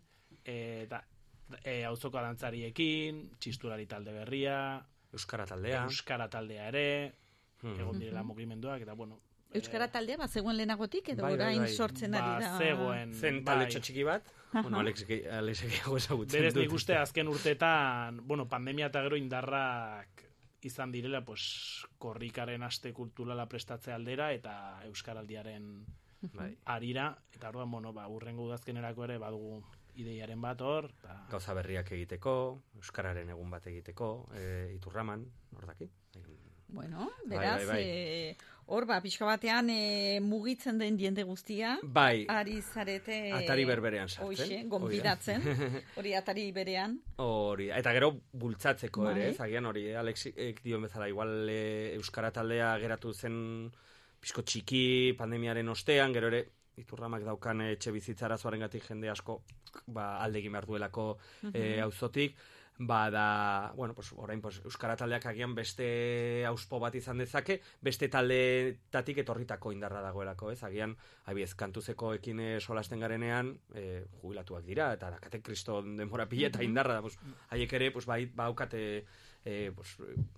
eta e, auzoko dantzariekin, txisturari talde berria, Euskara taldea, Euskara taldea ere, hmm. egon direla mugimenduak, eta bueno, Euskara taldea, ba, zegoen lehenagotik, edo bai, orain bai, bai. sortzen ari da? Ba, zegoen. Zen talde bai. txiki bat, bueno, Alex egiago ezagutzen dut. Berez nik uste azken urteetan, bueno, pandemia eta gero indarrak izan direla, pues, korrikaren aste kulturala prestatze aldera, eta Euskaraldiaren bai. arira, eta orduan, bueno, ba, urrengo udazkenerako ere badugu ideiaren bat hor. Ta... Gauza berriak egiteko, Euskararen egun bat egiteko, e, Iturraman, hor daki. Bueno, beraz, bai, bai, bai. hor, ba, pixka batean e, mugitzen den jende guztia, bai. ari zarete... Atari berberean sartzen. Hoxe, gonbidatzen, hori atari berean. Hori, eta gero bultzatzeko bai. ere, ez, agian hori, Alexik dio bezala, igual e, Euskara taldea geratu zen pixko txiki pandemiaren ostean, gero ere, Iturramak daukan etxe bizitzara zoaren gatik jende asko ba, aldegin behar duelako e, auzotik, ba da, bueno, pues, orain pues, Euskara taldeak agian beste auspo bat izan dezake, beste taldetatik etorritako indarra dagoelako, ez? Agian, abiez, kantuzeko ekin solasten garenean, e, jubilatuak dira, eta dakate kriston denbora pila eta indarra da, pues, haiek ere, pues, ba, baukate, e, pues,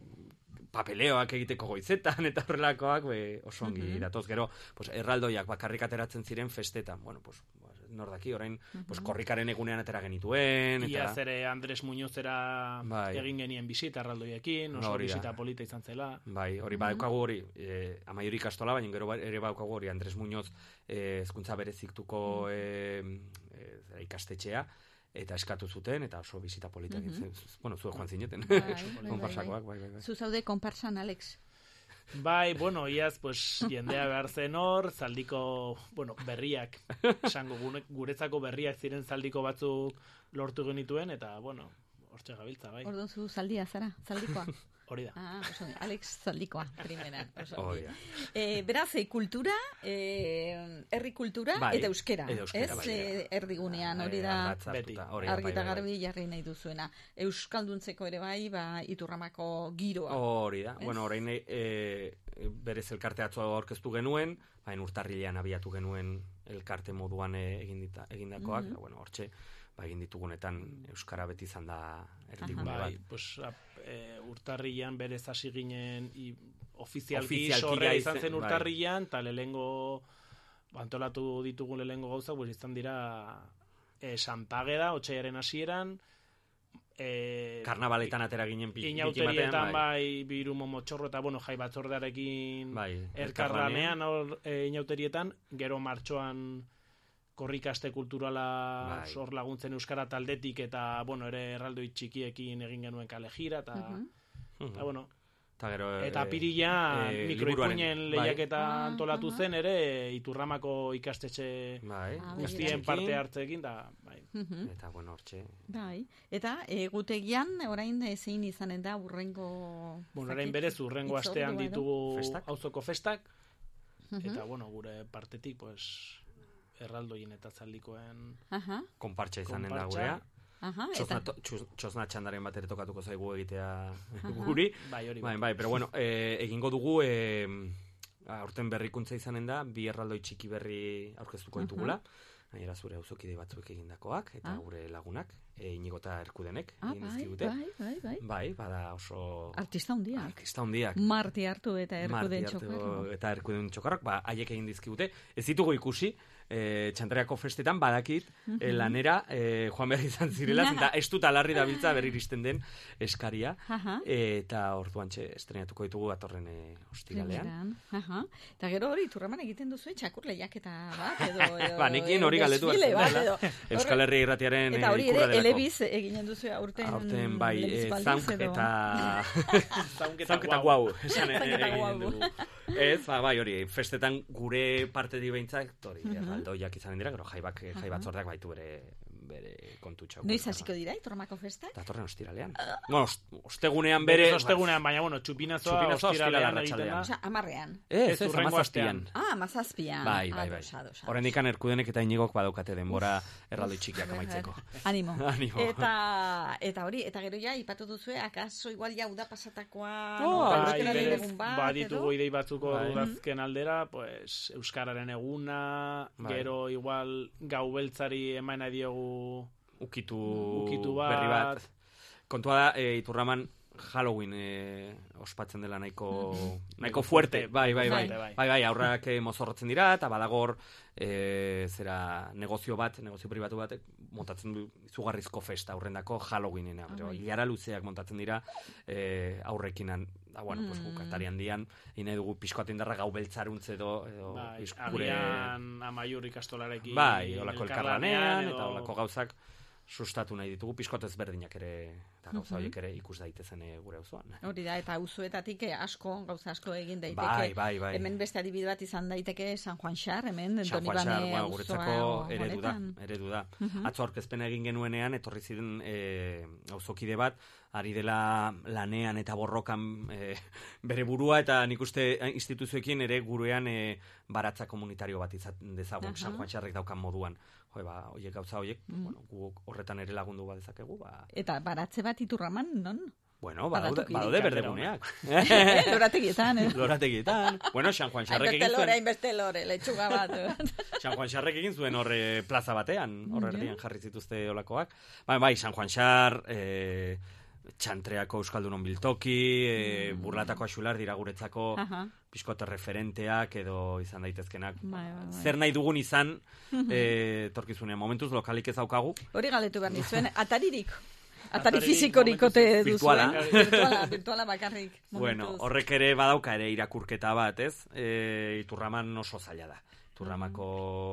papeleoak egiteko goizetan, eta horrelakoak be, oso ongi uh-huh. datoz. Gero, pues, erraldoiak bakarrik ateratzen ziren festetan, bueno, pues, nordaki, orain, uh-huh. pues, korrikaren egunean atera genituen. Eta... Iaz ere Andres Muñozera bai. egin genien bisita erraldoiekin, oso no, bisita polita izan zela. Bai, hori uh-huh. badaukagu hori, eh, Amaiur ikastola, baina gero ere badaukagu hori Andres Muñoz eh, ezkuntza bereziktuko eh, eh, ikastetxea, eta eskatu zuten, eta oso bisita polita egin zen. Uh-huh. Bueno, zuek joan zineten. Bai, konparsakoak, bai, bai, bai. Zu zaude konparsan, Alex? Bai, bueno, iaz, pues, jendea behar zen hor, zaldiko, bueno, berriak, esango guretzako berriak ziren zaldiko batzuk lortu genituen, eta, bueno, hortxe gabiltza, bai. Orduan zu zaldia, zara, zaldikoa? Hori da. Ah, oso, Alex zaldikoa, primera. Oh, yeah. eh, beraz, e, kultura, eh, herri kultura, bai, eta euskera. Eta euskera, ez, bai, eh, erdigunean, hori da, beti, argi eta garbi jarri nahi duzuena. Euskalduntzeko ere bai, ba, Iturramako giroa. Hori da, ez? Bueno, orain e, berez elkarte atzoa aurkeztu genuen, baina urtarrilean abiatu genuen elkarte moduan egindakoak, mm-hmm. bueno, hortxe, ba, egin ditugunetan euskara beti izan da erdigune bat. Bai, pues, e, urtarrilean berez hasi ginen i, ofizialki sorrea izan zen urtarrilean, eta bai. lehengo antolatu ditugun lehengo gauza, pues, izan dira e, Santageda, otsailaren hasieran, e, karnabaletan atera ginen pi, inauterietan bai, bai birumo motxorro eta bueno, jai batzordearekin bai, elkarlanean e, inauterietan, gero martxoan korrikaste kulturala bai. Sor laguntzen euskara taldetik eta, bueno, ere erraldoi txikiekin egin genuen kale jira, eta, uh-huh. eta bueno, eta, gero, eta pirila e, mikroipuinen lehiaketa bai. antolatu zen ere Iturramako ikastetxe bai. guztien parte hartzeekin, da, bai. Uh-huh. Eta, bueno, hortxe. Bai, eta egutegian, orain zein izanen da, urrengo... Bueno, orain berez, urrengo astean ditugu auzoko festak, uh-huh. eta, bueno, gure partetik, pues... erraldoien eta zaldikoen konpartsa izanen da gurea. Txosna txandaren bat ere tokatuko zaigu egitea guri. Bai, hori bai. Bai, pero bueno, eh, egingo dugu, eh, aurten berrikuntza izanen da, bi erraldoi txiki berri aurkeztuko ditugula. Gainera zure auzokide batzuek egindakoak, eta ah. gure lagunak, e, Inigo eta Erkudenek ah, egin dizkigute. Bai, bai, bai. Bai, bada oso... Artista hundiak. Artista hundiak. Marti hartu eta Erkuden txokarro. Eta Erkuden txokarrok, ba, haiek egin dizkigute. Ez ditugu ikusi, e, Txantreako festetan badakit, uh-huh. e, lanera, e, joan behar izan zirela, eta ez dut alarri dabiltza berri iristen den eskaria, uh-huh. eta orduan txe estrenatuko ditugu atorren e, ostiralean. Uh-huh. Eta gero hori, turraman egiten duzu, txakur lehiaketa bat, edo... edo ba, nekien hori galetu bat. Euskal Herria Irratiaren eta hori ere elebiz eginen duzu aurten aurten bai zaunk eta zaunk eta guau zaunk eta guau ez, ba, bai hori festetan gure parte di behintzak hori erraldoiak izanen dira, gero jaibak jai batzordeak baitu bere bere kontutxo. Noiz hasiko dira, Iturramako festak? Datorren ostiralean. Bueno, ostegunean bere... Ostegunean, baina, bueno, txupinazoa ostiralean egiten da. Osa, amarrean. Ez, ez, amazazpian. Ah, amazazpian. Bai, bai, bai. Horrendikan Erkudenek eta Inigok badaukate denbora erraldoi txikiak amaitzeko. Animo. Eta, eta hori, eta gero ja, ipatu duzue, akaso igual ja uda pasatakoa... Bai, berez, baditugu idei batzuko udazken aldera, pues, Euskararen eguna, gero igual gau beltzari emaina diogu ukitu, ukitu bat. Berri bat. Kontua da, e, Iturraman Halloween e, ospatzen dela nahiko mm-hmm. nahiko fuerte. Bai, bai, bai. Bai, bai, bai aurrak mozorrotzen dira, eta badagor e, zera negozio bat, negozio pribatu bat, montatzen du izugarrizko festa aurrendako Halloweenena. Oh, ilara luzeak montatzen dira e, aurrekinan. Da, bueno, mm. pues, bukatarian dian, ine dugu pixkoat indarra gau beltzaruntze edo... edo bai, iskure... agian amaiur ikastolarekin... Bai, olako elkarlanean, eta olako gauzak sustatu nahi ditugu, pixkoat ezberdinak ere, eta gauza horiek ere ikus daitezen gure auzoan. Hori da, eta auzoetatik asko, gauza asko egin daiteke. Bai, bai, bai. Hemen beste adibide bat izan daiteke San Juan Xar, hemen San Juan Xar, bueno, guretzako eredu da, eredu da. Uh-huh. Atzo aurkezpena egin genuenean, etorri ziren e, auzokide bat, ari dela lanean eta borrokan e, bere burua, eta nik uste instituzioekin ere gurean e, baratza komunitario bat izaten dezagun, uh-huh. San Juan Xarrek daukan moduan. Jo, ba, oiek gauza oiek, mm. bueno, gu horretan ere lagundu bat dezakegu, ba... Eta baratze bat Iturraman, non? Bueno, badaude, badaude berdeguneak. Lorategietan, eh? Lorategietan. Bueno, San Juan Xarrek egin zuen... Hainbeste lore, leitxuga bat. San Juan Xarrek egin zuen horre plaza batean, horre erdian jarri zituzte olakoak. Bai, bai, San Juan Xar, eh, Txantreako Euskaldunon biltoki, eh, mm. Burlatako Axular dira guretzako... Uh-huh. Piskote referenteak edo izan daitezkenak. Bai, bai, bai. Zer nahi dugun izan, eh, torkizunean momentuz lokalik ez daukagu. Hori galetu behar nizuen, ataririk. Atari fizikorik ote duzuen. Virtuala, virtuala bakarrik. Momentuz. Bueno, horrek ere badauka ere irakurketa bat, ez? E, Iturraman oso zaila da. Iturramako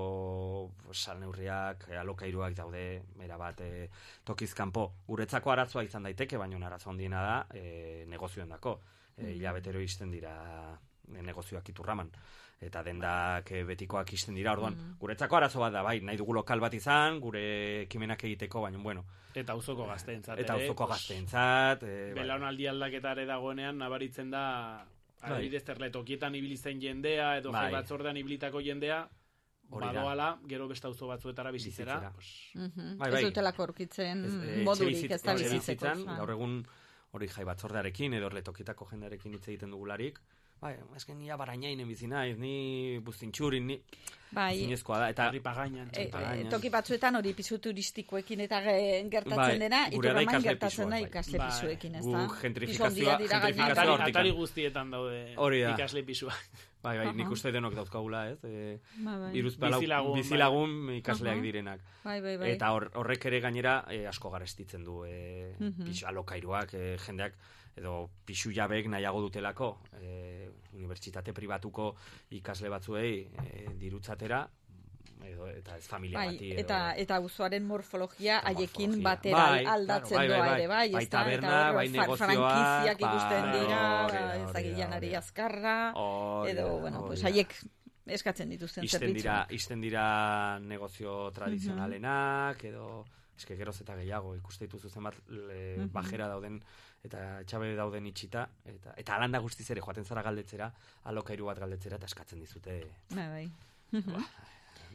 mm. salneurriak, alokairuak daude, era bat, e, tokizkanpo. Guretzako arazoa izan daiteke, baina arazo handiena da, e, negozioen dako. E, hilabetero izten dira negozioak Iturraman, eta dendak betikoak izten dira, orduan, mm. guretzako arazo bat da, bai, nahi dugu lokal bat izan, gure ekimenak egiteko, baina, bueno. Eta auzoko gazteentzat. Eta auzoko gazteentzat. E, Belaunaldi aldaketare dagoenean, nabaritzen da, adibidez terletokietan ibilitzen jendea, edo bai. Jai batzordean ibilitako jendea, badoala, gero beste auzo batzuetara bizitzera. Pues, mm-hmm. bai, bai. Ez dutelako aurkitzen modurik, ez da bizitzeko. Gaur egun, hori jai batzordearekin, edo erletokitako jendearekin hitz egiten dugularik, bai, esken nia barainainen bizi naiz, ni buztintxurin, ni... Bai. Zinezkoa da, eta... Hori pagainan, e, e, toki batzuetan hori pisu turistikoekin eta gertatzen bai, dena, Iturraman gertatzen da ikasle bai. Pisuekin, ez da? Gu gentrifikazioa, gentrifikazioa hortik. Atari guztietan daude ikasle pisua. Bai, bai, nik uste denok dauzkagula, ez? E, bai, bai. Bizilagun, bizilagun bai. Ikasleak uh-huh. direnak. Bai, bai, bai. Eta hor, horrek ere gainera eh, asko garestitzen du, eh, uh-huh. pisu alokairuak, eh, jendeak, edo pisu jabek nahiago dutelako, eh, unibertsitate pribatuko ikasle batzuei eh, dirutzatera, edo, eta ez familia bai, bati. Edo, eta eta auzoaren morfologia haiekin batera bai, aldatzen bai, bai, doa bai, ere, bai, bai, taberna, bai, negozioa, frankiziak ikusten dira, ezagilanari azkarra, edo, bueno, pues haiek eskatzen dituzten zerbitzu. Dira, izten dira negozio tradizionalenak, edo, eske geroz eta gehiago, ikuste dituzu zenbat uh-huh. bajera dauden, eta etxabe dauden itxita, eta, eta alanda guztiz ere joaten zara galdetzera, alokairu bat galdetzera, eta eskatzen dizute. Ba, bai. Ba,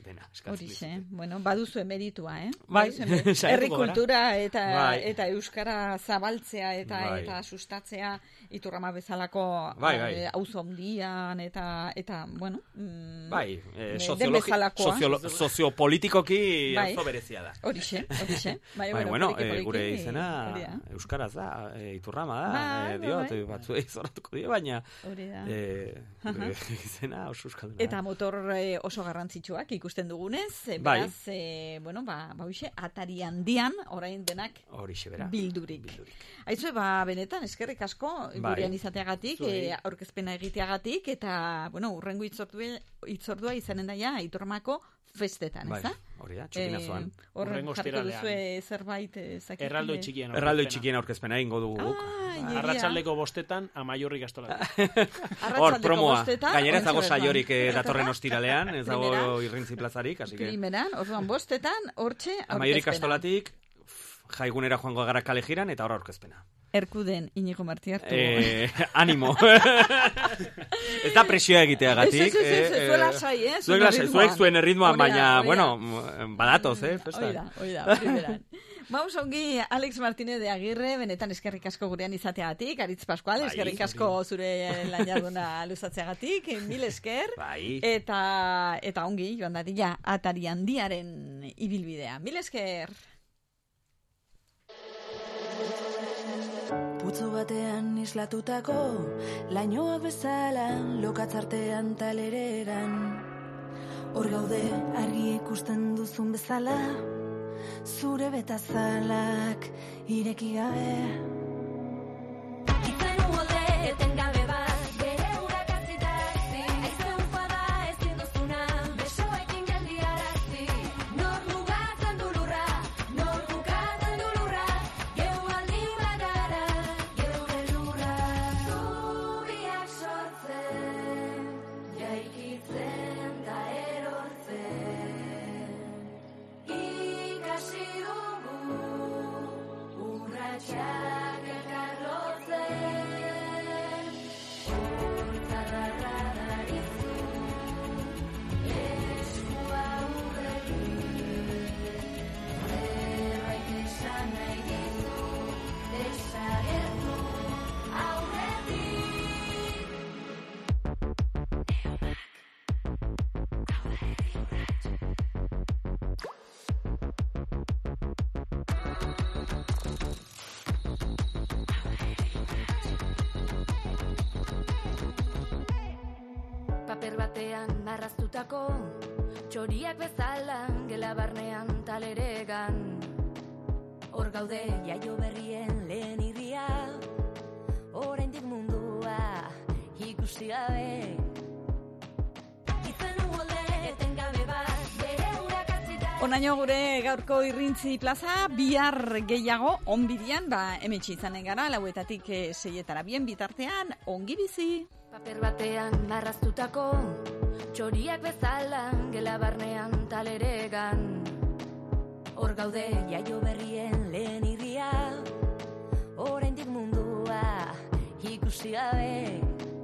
aurkezpena. Horixe, bueno, baduzu emeritua, eh? Bai, herri kultura eta, bai. eta euskara zabaltzea eta bai. eta sustatzea Iturrama bezalako bai, bai. auzo handian eta, eta bueno, mm, bai, eh, soziolo, soziopolitikoki bai. auzo berezia da. Horixe, horixe. Bai, bai, bueno, poliki, poliki, eh, gure izena euskaraz da, eh, Iturrama da, bai, eh, diot, bai. batzuei zoratuko dio, baina eh, gure izena oso euskalduna. Eta motor eh, oso garrantzitsuak ikusten dugunez, eh, beraz, bai. eh, bueno, ba, ba hoxe, atari handian, orain denak horixe bera. Bildurik. Bildurik. Aizu, ba, benetan, eskerrik asko, bai. gurean izateagatik, eh, aurkezpena egiteagatik, eta, bueno, urrengo itzordua izanen daia, Iturramako festetan, bai. ez da? Hori da, txupinazoan. Eh, Horren jarriko duzue zerbait ezakit. Erraldoi txikien aurkezpena. Erraldoi txikien aurkezpena egingo dugu guk. Ah, Arratsaldeko bostetan, Amaiurrik Gastola. Hor, promoa. Gainera ez dago saiorik eh, datorren ostiralean, ez dago irrintzi plazarik, así que... Primeran, orduan bostetan, hortxe aurkezpena. Amaiurrik Gastolatik, jaigunera joango gara kale jiran, eta hor aurkezpena. Erkuden Inigo Martiartu. Eh, animo. Ez da presioa egiteagatik. Ez, ez, ez, ez, zuela sai, eh? Zuek zuen erritmoan, baina, bueno, badatoz, eh? Oida, oida, primeran. Vamos ongi, Alex Martínez de Agirre, benetan eskerrik asko gurean izateagatik, Aritz Pascual, eskerrik asko zure lainarduna luzatzeagatik, mil esker, bai. eta, eta ongi, joan dadila, atari handiaren ibilbidea. Mil esker! Putzu batean islatutako lainoak bezala lokatzartean talereran. Hor gaude argi ikusten duzun bezala, zure betazalak ireki gabe. Itzen uolde etengabe bat, bere urak azitazi, aize ufada ezin duzuna, besoekin geldiarazi. Nor mugatzen du lurra, nor bukatzen du lurra, geu aldi bagara, geure lurra. Zubiak sortzen, jaikitzen da erortzen. Ikasi dugu, urratxak elkarlotzen. Hortzarra darizu, eskua urrekin. Zerbait esan nahi dizu, desagertu aurretik. Paper batean narraztutako txoriak bezala gela barnean taleregan. Hor gaude jaio berrien lehen irria, oraindik mundua ikusi gabe. Izen uolde etengabe bat, bere urak azita. Onaino gure gaurko irrintzi plaza, bihar gehiago onbidian, ba, emetxe izanen gara, lauetatik e, seietara bien bitartean, ongi bizi. Paper batean narraztutako txoriak bezala gela barnean taleregan. Hor gaude jaio berrien lehen irria, oraindik mundua ikusi gabe.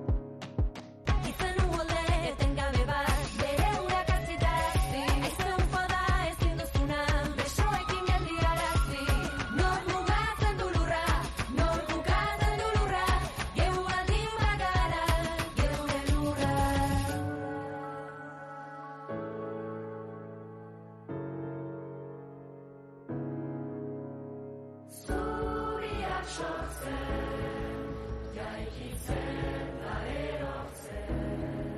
Izen uolde etengabe bat, bere urak azitazi, aize ufada ezin duzuna, besoekin geldiarazi. Nor mugatzen du lurra, nor bukatzen du lurra, geu aldi bagara, geure lurra. Zuriak sortzen, jaikitzen da erortzen.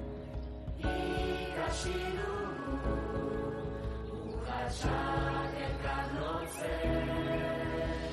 Ikasi dugu, urratxak elkarlotzen.